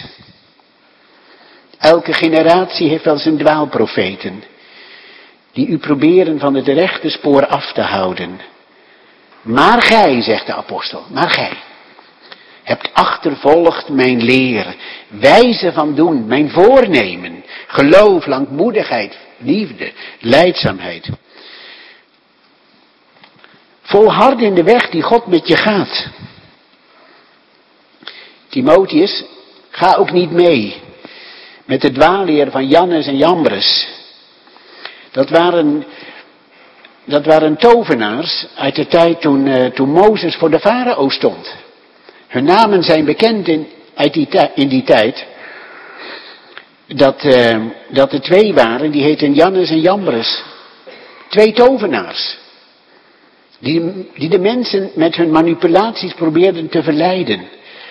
Elke generatie heeft wel zijn dwaalprofeten, die u proberen van het rechte spoor af te houden. Maar gij, zegt de apostel, maar gij hebt achtervolgd mijn leer, wijze van doen, mijn voornemen, geloof, langmoedigheid, liefde, lijdzaamheid. Volhard in de weg die God met je gaat. Timotheus, ga ook niet mee met de dwaalleer van Jannes en Jambres. Dat waren tovenaars uit de tijd toen Mozes voor de farao stond. Hun namen zijn bekend in die tijd. Dat er twee waren, die heten Jannes en Jambres. Twee tovenaars. Die de mensen met hun manipulaties probeerden te verleiden.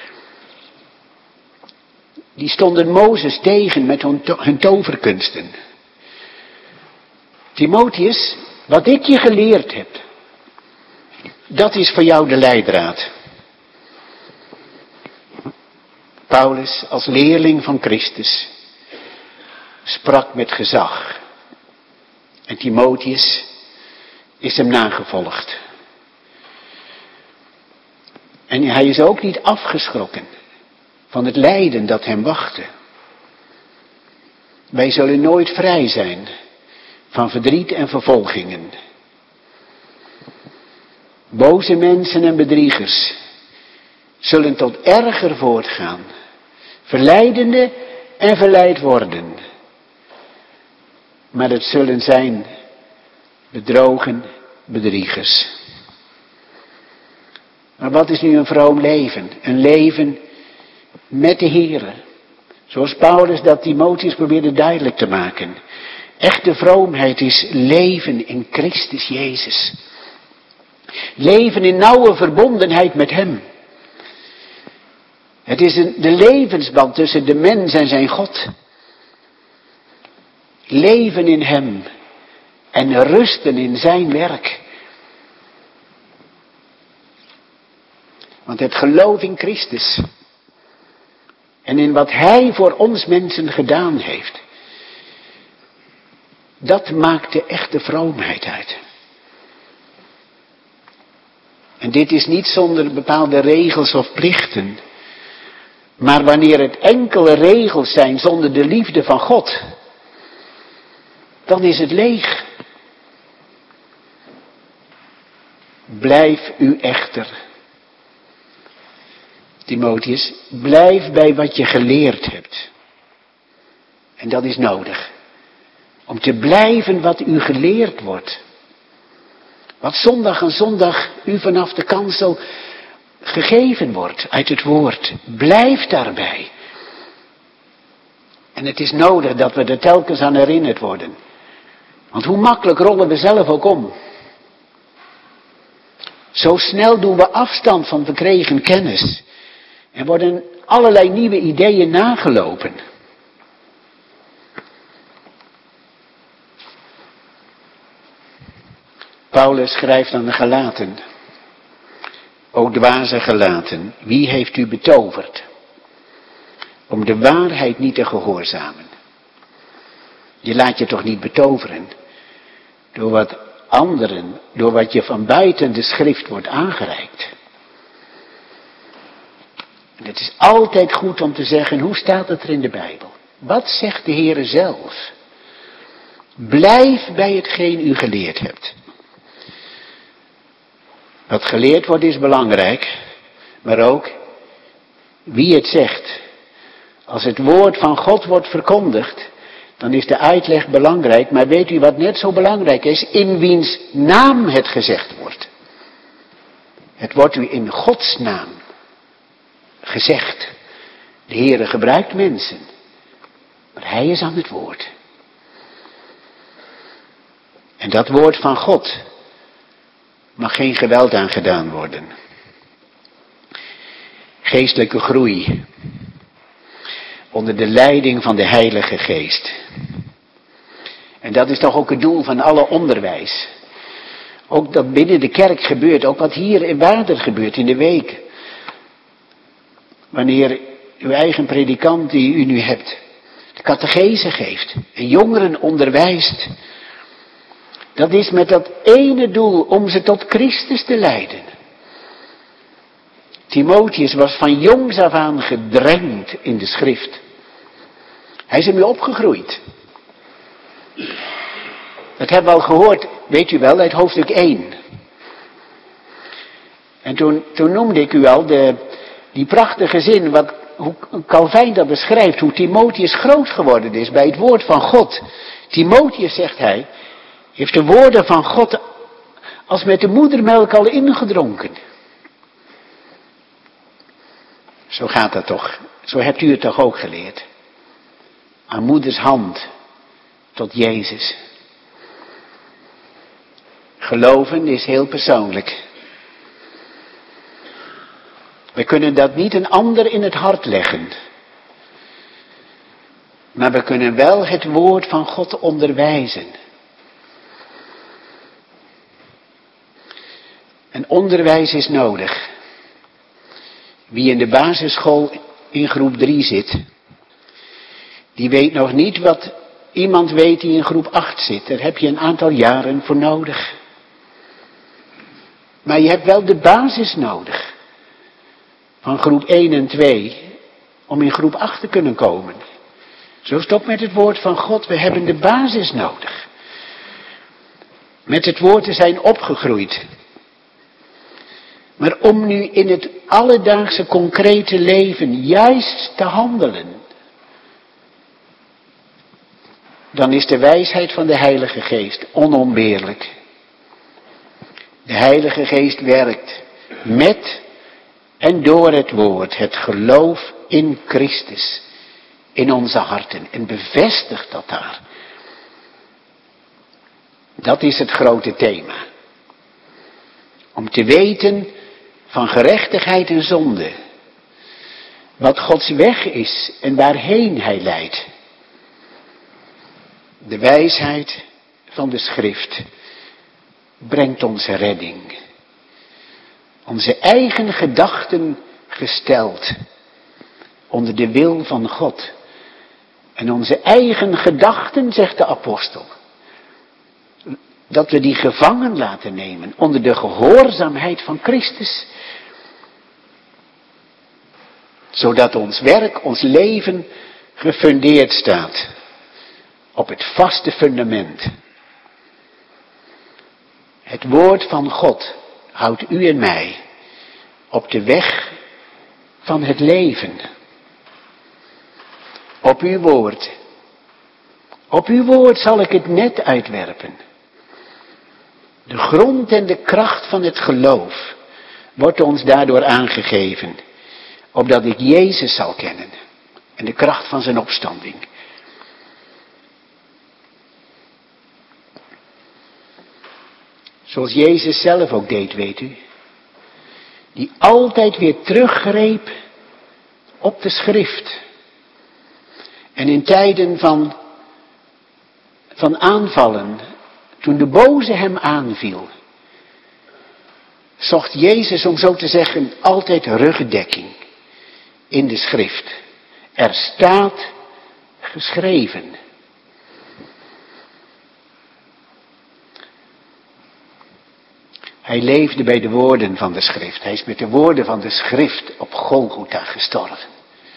Die stonden Mozes tegen met hun toverkunsten. Timotheus, wat ik je geleerd heb, dat is voor jou de leidraad. Paulus, als leerling van Christus, sprak met gezag. En Timotheus is hem nagevolgd. En hij is ook niet afgeschrokken van het lijden dat hem wachtte. Wij zullen nooit vrij zijn van verdriet en vervolgingen. Boze mensen en bedriegers zullen tot erger voortgaan, verleidende en verleid worden. Maar het zullen zijn bedrogen bedriegers. Maar wat is nu een vroom leven? Een leven met de Heere. Zoals Paulus dat Timotheus probeerde duidelijk te maken. Echte vroomheid is leven in Christus Jezus. Leven in nauwe verbondenheid met Hem. Het is de levensband tussen de mens en zijn God. Leven in Hem en rusten in zijn werk. Want het geloof in Christus en in wat Hij voor ons mensen gedaan heeft, dat maakt de echte vroomheid uit. En dit is niet zonder bepaalde regels of plichten. Maar wanneer het enkele regels zijn zonder de liefde van God, dan is het leeg. Blijf u echter, Timotheus, blijf bij wat je geleerd hebt. En dat is nodig. Om te blijven wat u geleerd wordt. Wat zondag aan zondag u vanaf de kansel gegeven wordt uit het woord. Blijf daarbij. En het is nodig dat we er telkens aan herinnerd worden. Want hoe makkelijk rollen we zelf ook om. Zo snel doen we afstand van verkregen kennis. En worden allerlei nieuwe ideeën nagelopen. Paulus schrijft aan de Galaten. O dwaze Galaten, wie heeft u betoverd om de waarheid niet te gehoorzamen? Je laat je toch niet betoveren door wat anderen, door wat je van buiten de schrift wordt aangereikt. En het is altijd goed om te zeggen, hoe staat het er in de Bijbel? Wat zegt de Heere zelf? Blijf bij hetgeen u geleerd hebt. Wat geleerd wordt is belangrijk, maar ook wie het zegt. Als het woord van God wordt verkondigd, dan is de uitleg belangrijk, maar weet u wat net zo belangrijk is? In wiens naam het gezegd wordt. Het wordt u in Gods naam gezegd. De Heere gebruikt mensen, maar Hij is aan het woord. En dat woord van God mag geen geweld aan gedaan worden. Geestelijke groei onder de leiding van de Heilige Geest. En dat is toch ook het doel van alle onderwijs. Ook dat binnen de kerk gebeurt, ook wat hier in Waarder gebeurt in de week. Wanneer uw eigen predikant die u nu hebt, de catechese geeft en jongeren onderwijst. Dat is met dat ene doel om ze tot Christus te leiden. Timotheus was van jongs af aan gedrenkt in de schrift. Hij is ermee opgegroeid. Dat hebben we al gehoord, weet u wel, uit hoofdstuk 1. En toen noemde ik u al die prachtige zin, hoe Calvijn dat beschrijft, hoe Timotheus groot geworden is bij het woord van God. Timotheus, zegt hij, heeft de woorden van God als met de moedermelk al ingedronken. Zo gaat dat toch. Zo hebt u het toch ook geleerd. Aan moeders hand tot Jezus. Geloven is heel persoonlijk. We kunnen dat niet een ander in het hart leggen. Maar we kunnen wel het woord van God onderwijzen. En onderwijs is nodig. Wie in de basisschool in groep 3 zit, die weet nog niet wat iemand weet die in groep 8 zit. Daar heb je een aantal jaren voor nodig. Maar je hebt wel de basis nodig. Van groep 1 en 2, om in groep 8 te kunnen komen. Zo is het ook met het woord van God. We hebben de basis nodig. Met het woord te zijn opgegroeid. Maar om nu in het alledaagse concrete leven juist te handelen, dan is de wijsheid van de Heilige Geest onontbeerlijk. De Heilige Geest werkt met en door het woord, het geloof in Christus, in onze harten en bevestigt dat daar. Dat is het grote thema. Om te weten van gerechtigheid en zonde. Wat Gods weg is en waarheen Hij leidt. De wijsheid van de schrift brengt ons redding. Onze eigen gedachten gesteld onder de wil van God. En onze eigen gedachten, zegt de apostel, dat we die gevangen laten nemen onder de gehoorzaamheid van Christus. Zodat ons werk, ons leven gefundeerd staat op het vaste fundament. Het woord van God houdt u en mij op de weg van het leven. Op uw woord zal ik het net uitwerpen. De grond en de kracht van het geloof wordt ons daardoor aangegeven, opdat ik Jezus zal kennen en de kracht van zijn opstanding. Zoals Jezus zelf ook deed, weet u. Die altijd weer teruggreep op de schrift. En in tijden van aanvallen, toen de boze hem aanviel, zocht Jezus, om zo te zeggen, altijd rugdekking in de schrift. Er staat geschreven. Hij leefde bij de woorden van de schrift. Hij is met de woorden van de schrift op Golgotha gestorven.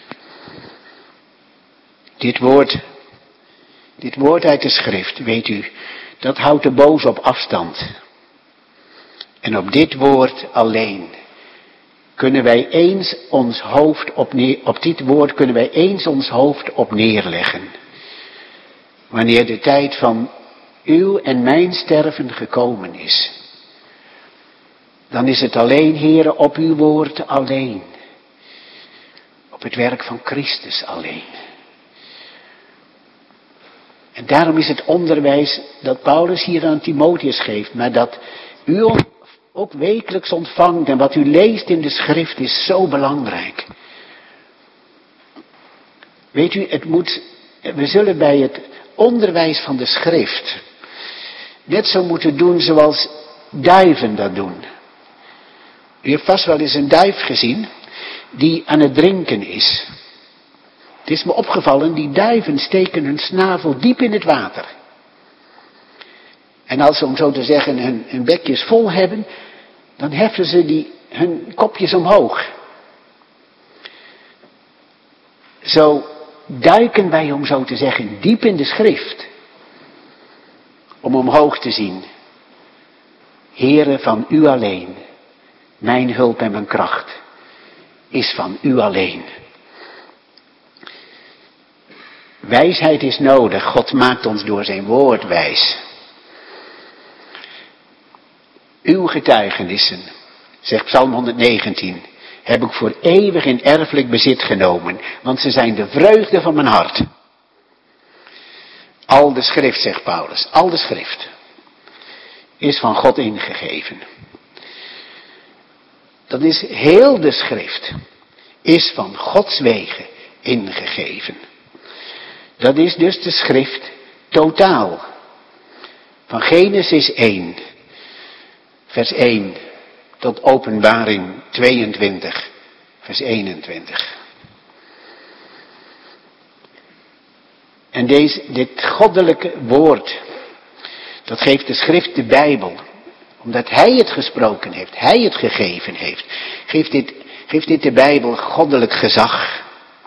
Dit woord uit de schrift, weet u, dat houdt de boze op afstand. En op dit woord alleen kunnen wij eens ons hoofd op dit woord kunnen wij eens ons hoofd op neerleggen. Wanneer de tijd van uw en mijn sterven gekomen is. Dan is het alleen, Heere, op uw woord alleen. Op het werk van Christus alleen. En daarom is het onderwijs dat Paulus hier aan Timotheus geeft, maar dat u ook wekelijks ontvangt en wat u leest in de schrift is zo belangrijk. Weet u, we zullen bij het onderwijs van de schrift net zo moeten doen zoals duiven dat doen. U hebt vast wel eens een duif gezien die aan het drinken is. Het is me opgevallen, die duiven steken hun snavel diep in het water. En als ze, om zo te zeggen, hun bekjes vol hebben, dan heffen ze hun kopjes omhoog. Zo duiken wij, om zo te zeggen, diep in de schrift. Om omhoog te zien. Heere, van u alleen. Mijn hulp en mijn kracht is van u alleen. Wijsheid is nodig. God maakt ons door zijn woord wijs. Uw getuigenissen, zegt Psalm 119, heb ik voor eeuwig in erfelijk bezit genomen, want ze zijn de vreugde van mijn hart. Al de schrift, zegt Paulus, al de schrift is van God ingegeven. Dat is heel de schrift, is van Gods wegen ingegeven. Dat is dus de schrift totaal. Van Genesis 1, vers 1 tot Openbaring 22, vers 21. En dit goddelijke woord, dat geeft de schrift de Bijbel. Omdat hij het gesproken heeft, hij het gegeven heeft, geeft dit de Bijbel goddelijk gezag.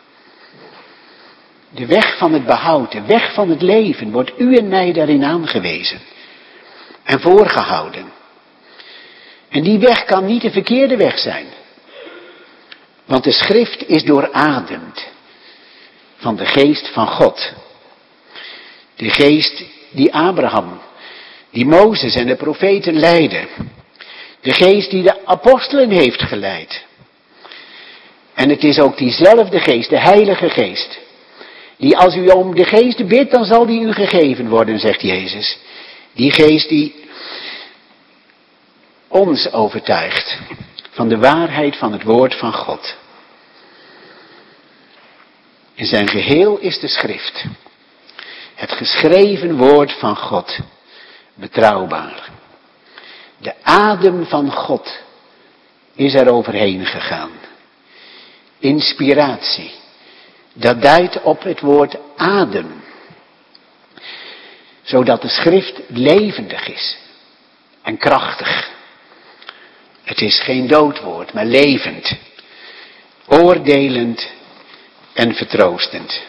De weg van het behoud, de weg van het leven, wordt u en mij daarin aangewezen. En voorgehouden. En die weg kan niet de verkeerde weg zijn. Want de schrift is doorademd van de geest van God. De geest die Abraham, die Mozes en de profeten leidde. De geest die de apostelen heeft geleid. En het is ook diezelfde geest, de Heilige Geest. Die als u om de geest bidt, dan zal die u gegeven worden, zegt Jezus. Die geest die ons overtuigt van de waarheid van het woord van God. In zijn geheel is de schrift, het geschreven woord van God, betrouwbaar. De adem van God is er overheen gegaan. Inspiratie, dat duidt op het woord adem. Zodat de schrift levendig is en krachtig. Het is geen doodwoord, maar levend, oordelend en vertroostend.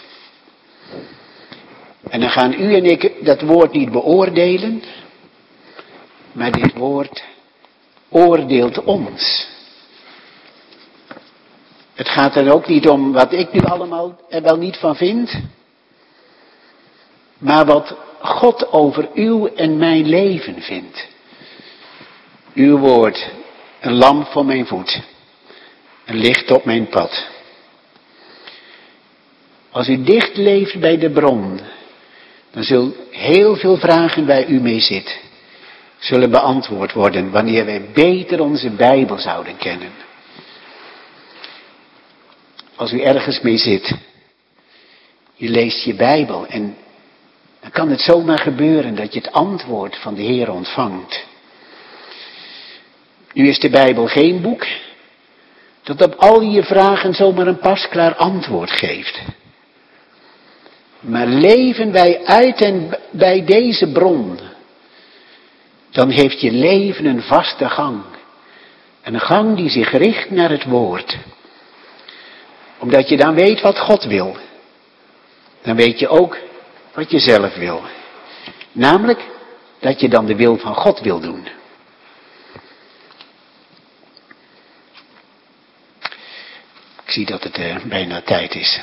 En dan gaan u en ik dat woord niet beoordelen, maar dit woord oordeelt ons. Het gaat er ook niet om wat ik nu allemaal er wel niet van vind, maar wat God over uw en mijn leven vindt. Uw woord, een lamp voor mijn voet, een licht op mijn pad. Als u dicht leeft bij de bron, dan zullen heel veel vragen waar u mee zit, zullen beantwoord worden wanneer wij beter onze Bijbel zouden kennen. Als u ergens mee zit, je leest je Bijbel en dan kan het zomaar gebeuren dat je het antwoord van de Heer ontvangt. Nu is de Bijbel geen boek dat op al je vragen zomaar een pasklaar antwoord geeft. Maar leven wij uit en bij deze bron, dan heeft je leven een vaste gang. Een gang die zich richt naar het woord. Omdat je dan weet wat God wil. Dan weet je ook wat je zelf wil. Namelijk dat je dan de wil van God wil doen. Ik zie dat het bijna tijd is.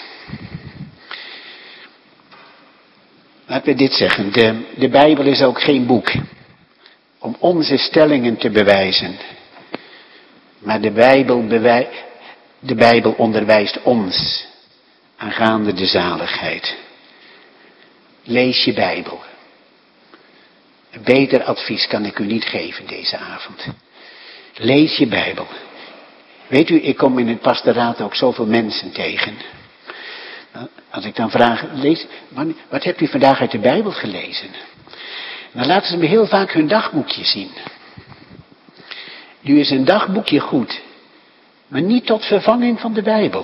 Laten we dit zeggen. De Bijbel is ook geen boek om onze stellingen te bewijzen. Maar de Bijbel onderwijst ons aangaande de zaligheid. Lees je Bijbel. Een beter advies kan ik u niet geven deze avond. Lees je Bijbel. Weet u, ik kom in het pastoraat ook zoveel mensen tegen. Als ik dan vraag, wat hebt u vandaag uit de Bijbel gelezen? Dan laten ze me heel vaak hun dagboekje zien. Nu is een dagboekje goed, maar niet tot vervanging van de Bijbel.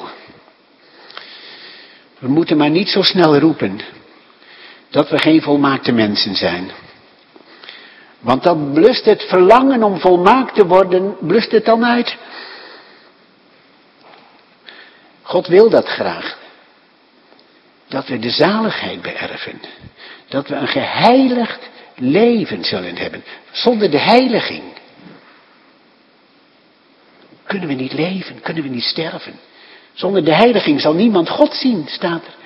We moeten maar niet zo snel roepen dat we geen volmaakte mensen zijn. Want dan blust het verlangen om volmaakt te worden, blust het dan uit. God wil dat graag. Dat we de zaligheid beërven. Dat we een geheiligd leven zullen hebben. Zonder de heiliging kunnen we niet leven, kunnen we niet sterven. Zonder de heiliging zal niemand God zien, staat er.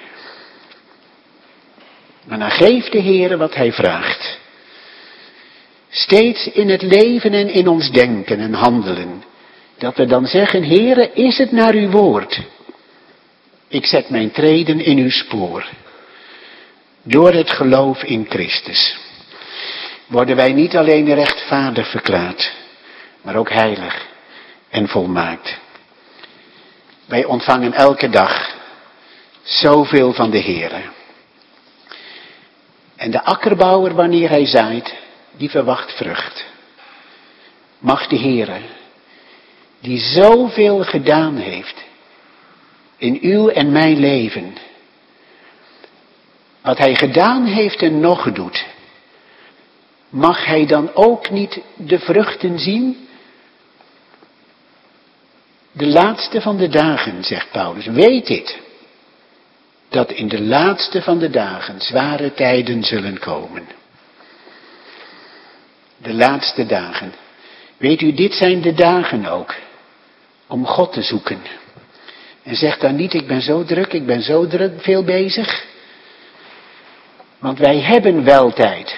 Maar dan geeft de Heere wat hij vraagt. Steeds in het leven en in ons denken en handelen. Dat we dan zeggen, Heere, is het naar uw woord? Ik zet mijn treden in uw spoor. Door het geloof in Christus worden wij niet alleen rechtvaardig verklaard, maar ook heilig en volmaakt. Wij ontvangen elke dag zoveel van de Heere. En de akkerbouwer, wanneer hij zaait, die verwacht vrucht. Mag de Heere, die zoveel gedaan heeft in uw en mijn leven, wat hij gedaan heeft en nog doet, mag hij dan ook niet de vruchten zien? De laatste van de dagen, zegt Paulus, weet dit, dat in de laatste van de dagen zware tijden zullen komen. De laatste dagen. Weet u, dit zijn de dagen ook om God te zoeken. En zeg dan niet, ik ben zo druk, veel bezig. Want wij hebben wel tijd.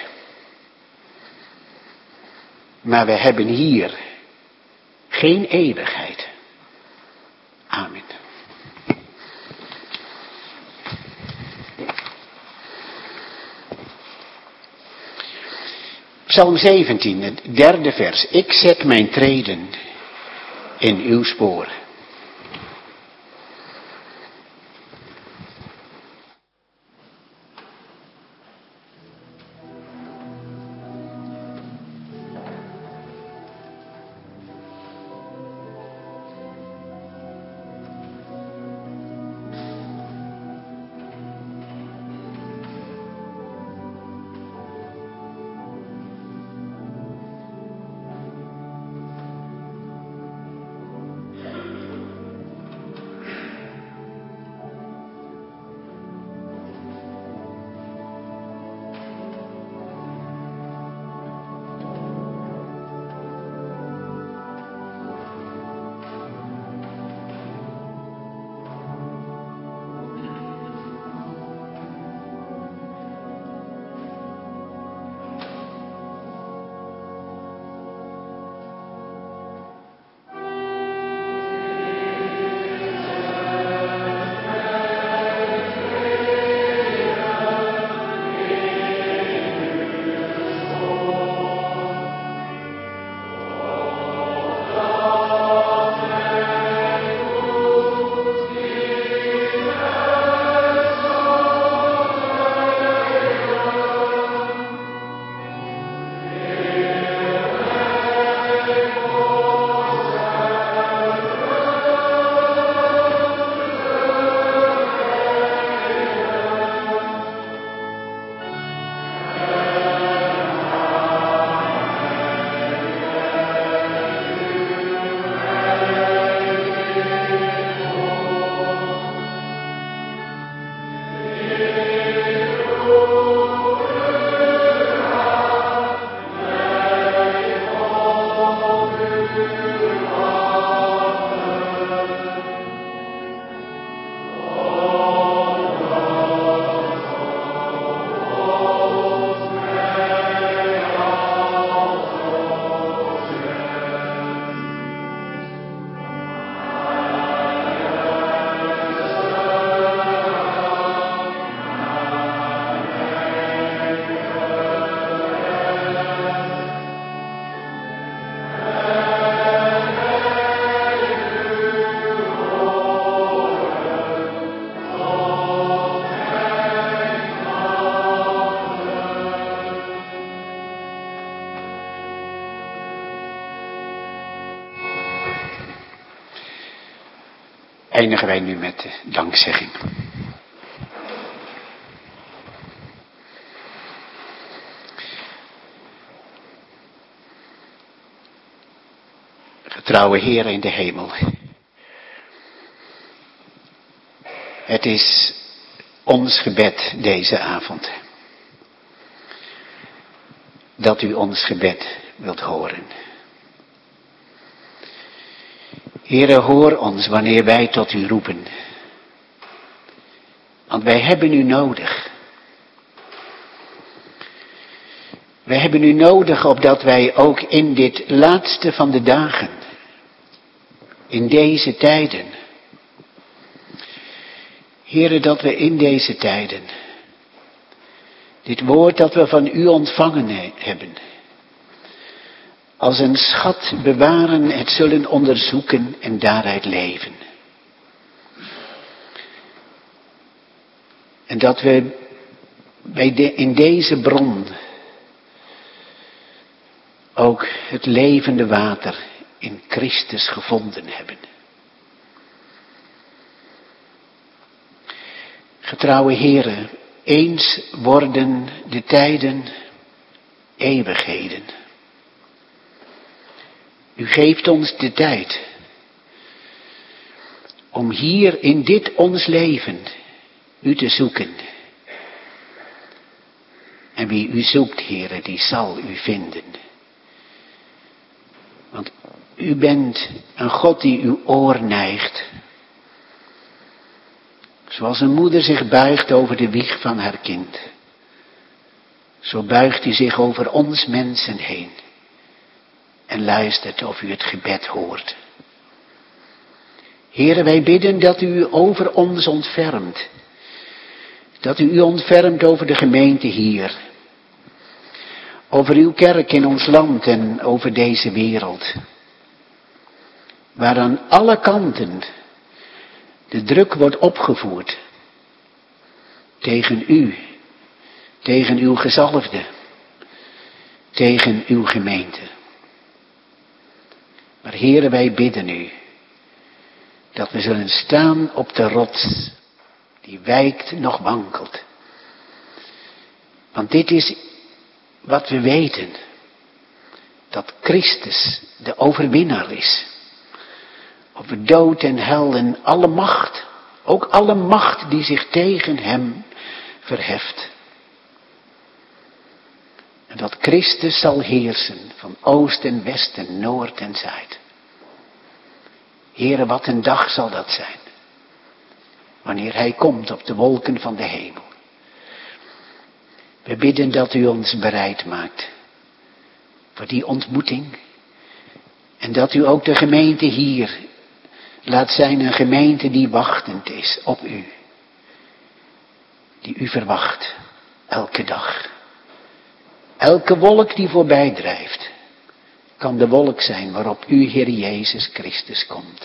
Maar we hebben hier geen eeuwigheid. Amen. Psalm 17, het 3e vers. Ik zet mijn treden in uw sporen. eindigen wij nu met de dankzegging. Getrouwe Heer in de hemel. Het is ons gebed deze avond. Dat u ons gebed wilt horen. Heere, hoor ons wanneer wij tot u roepen. Want wij hebben u nodig. Wij hebben u nodig opdat wij ook in dit laatste van de dagen, in deze tijden, Heere, dat we in deze tijden, dit woord dat we van u ontvangen hebben, als een schat bewaren, het zullen onderzoeken en daaruit leven. En dat we in deze bron ook het levende water in Christus gevonden hebben. Getrouwe Heere, eens worden de tijden eeuwigheden. U geeft ons de tijd om hier in dit ons leven u te zoeken. En wie u zoekt, Heere, die zal u vinden. Want u bent een God die uw oor neigt. Zoals een moeder zich buigt over de wieg van haar kind. Zo buigt u zich over ons mensen heen. En luistert of u het gebed hoort. Heere, wij bidden dat u over ons ontfermt. Dat u ontfermt over de gemeente hier. Over uw kerk in ons land en over deze wereld. Waar aan alle kanten de druk wordt opgevoerd. Tegen u. Tegen uw gezalfde. Tegen uw gemeente. Maar Heere, wij bidden u. Dat we zullen staan op de rots. Die wijkt nog wankelt. Want dit is wat we weten. Dat Christus de overwinnaar is. Over dood en hel en alle macht. Ook alle macht die zich tegen hem verheft. En dat Christus zal heersen van oost en west en noord en zuid. Heere, wat een dag zal dat zijn. Wanneer hij komt op de wolken van de hemel. We bidden dat u ons bereid maakt. Voor die ontmoeting. En dat u ook de gemeente hier laat zijn een gemeente die wachtend is op u. Die u verwacht. Elke dag. Elke wolk die voorbij drijft. Kan de wolk zijn waarop u, Heer Jezus Christus, komt.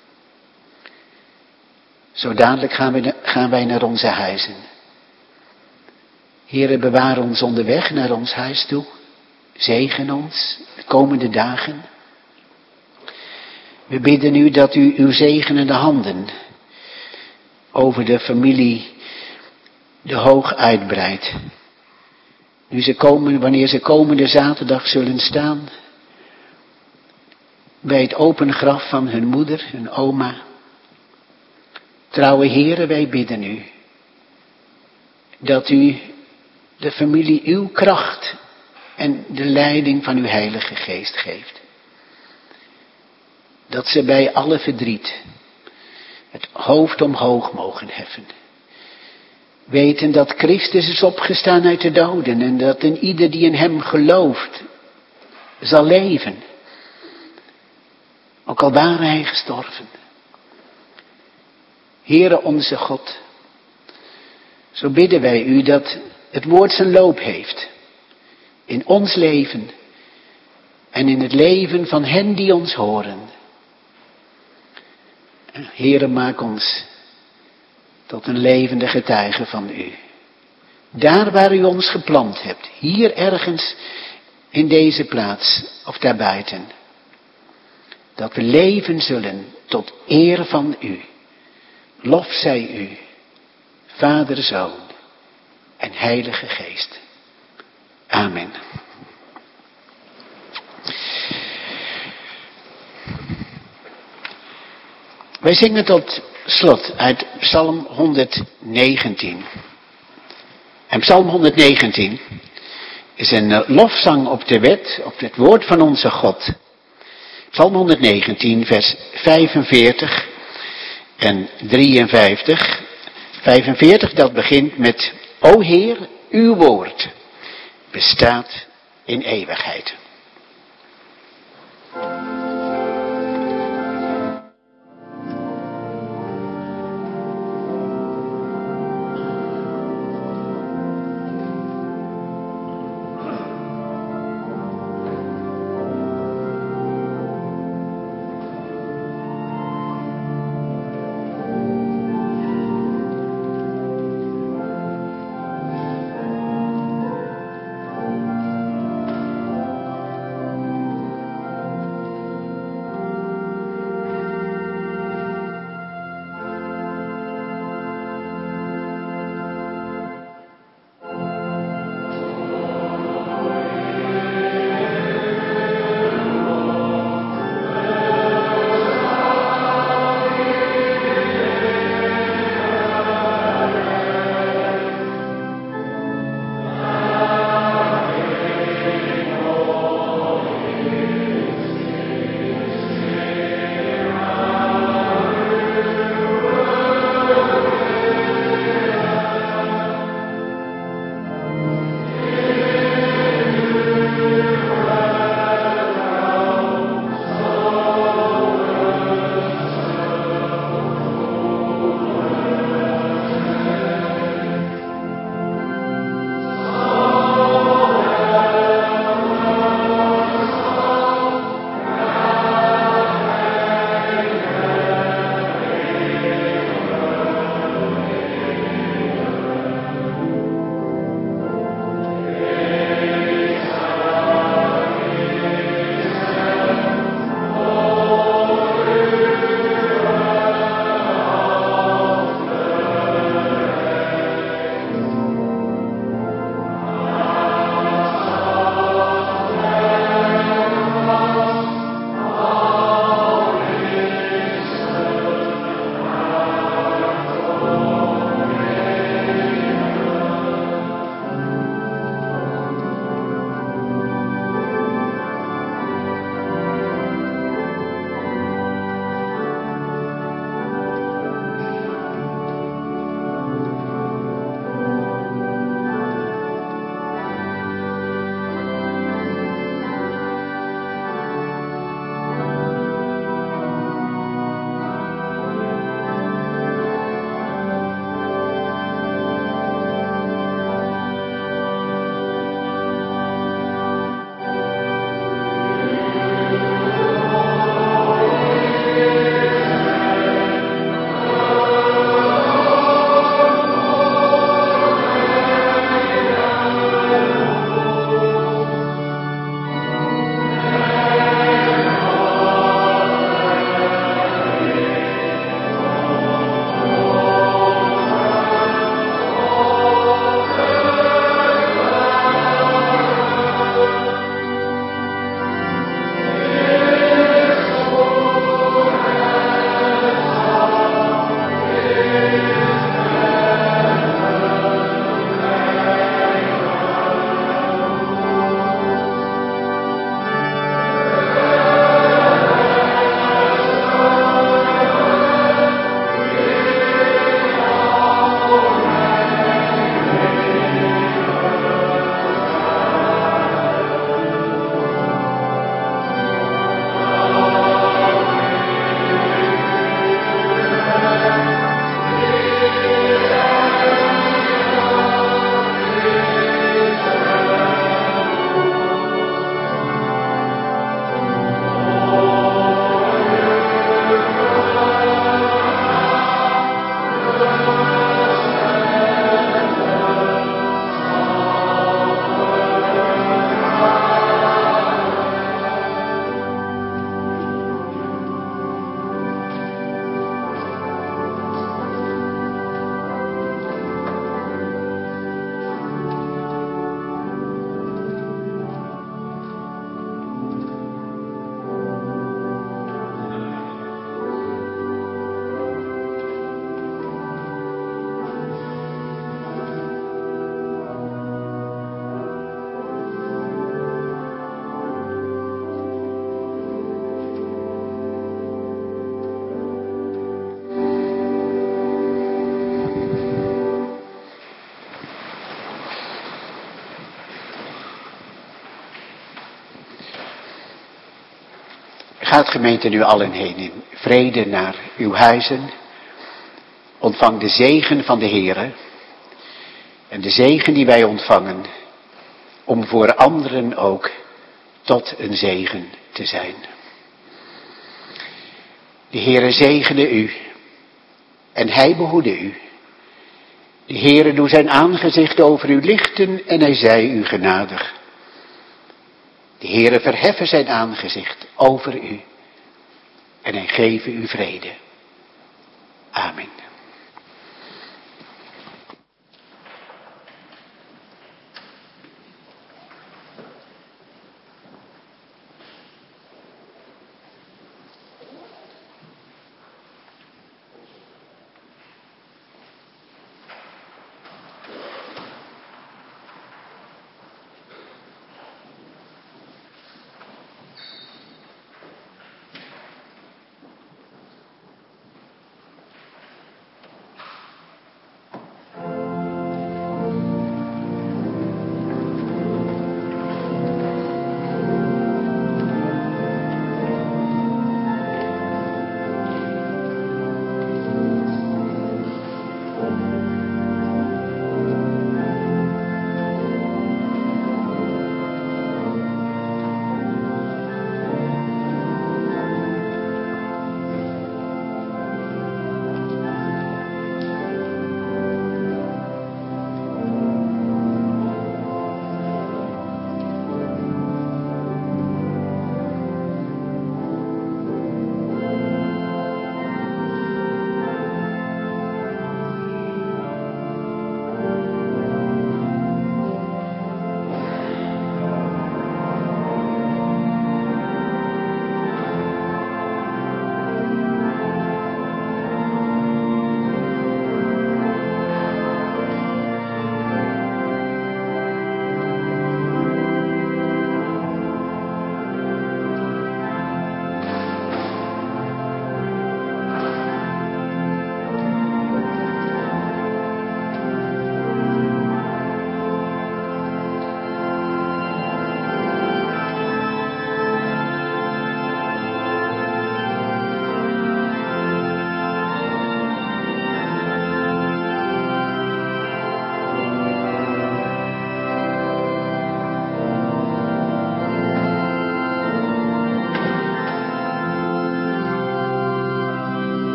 Zo dadelijk gaan wij naar onze huizen. Heere, bewaar ons onderweg naar ons huis toe. Zegen ons de komende dagen. We bidden u dat u uw zegenende handen over de familie de hoog uitbreidt. Wanneer ze komende zaterdag zullen staan bij het open graf van hun moeder, hun oma. Trouwe Heere, wij bidden u dat u de familie uw kracht en de leiding van uw Heilige Geest geeft. Dat ze bij alle verdriet het hoofd omhoog mogen heffen. Weten dat Christus is opgestaan uit de doden en dat een ieder die in hem gelooft zal leven. Ook al ware hij gestorven. Heere onze God, zo bidden wij u dat het woord zijn loop heeft. In ons leven en in het leven van hen die ons horen. Heere, maak ons tot een levende getuige van u. Daar waar u ons geplant hebt, hier ergens in deze plaats of daarbuiten. Dat we leven zullen tot eer van u. Lof zij u, Vader, Zoon en Heilige Geest. Amen. Wij zingen tot slot uit Psalm 119. En Psalm 119 is een lofzang op de wet, op het woord van onze God. Psalm 119, vers 45 en 53. 45, dat begint met: O Heer, uw woord bestaat in eeuwigheid. Gaat gemeente nu allen heen in vrede naar uw huizen. Ontvang de zegen van de Heere. En de zegen die wij ontvangen, om voor anderen ook tot een zegen te zijn. De Heere zegene u en hij behoede u. De Heere doet zijn aangezicht over u lichten en hij zij u genadig. De Heere verheffe zijn aangezicht over u en hij geven u vrede. Amen.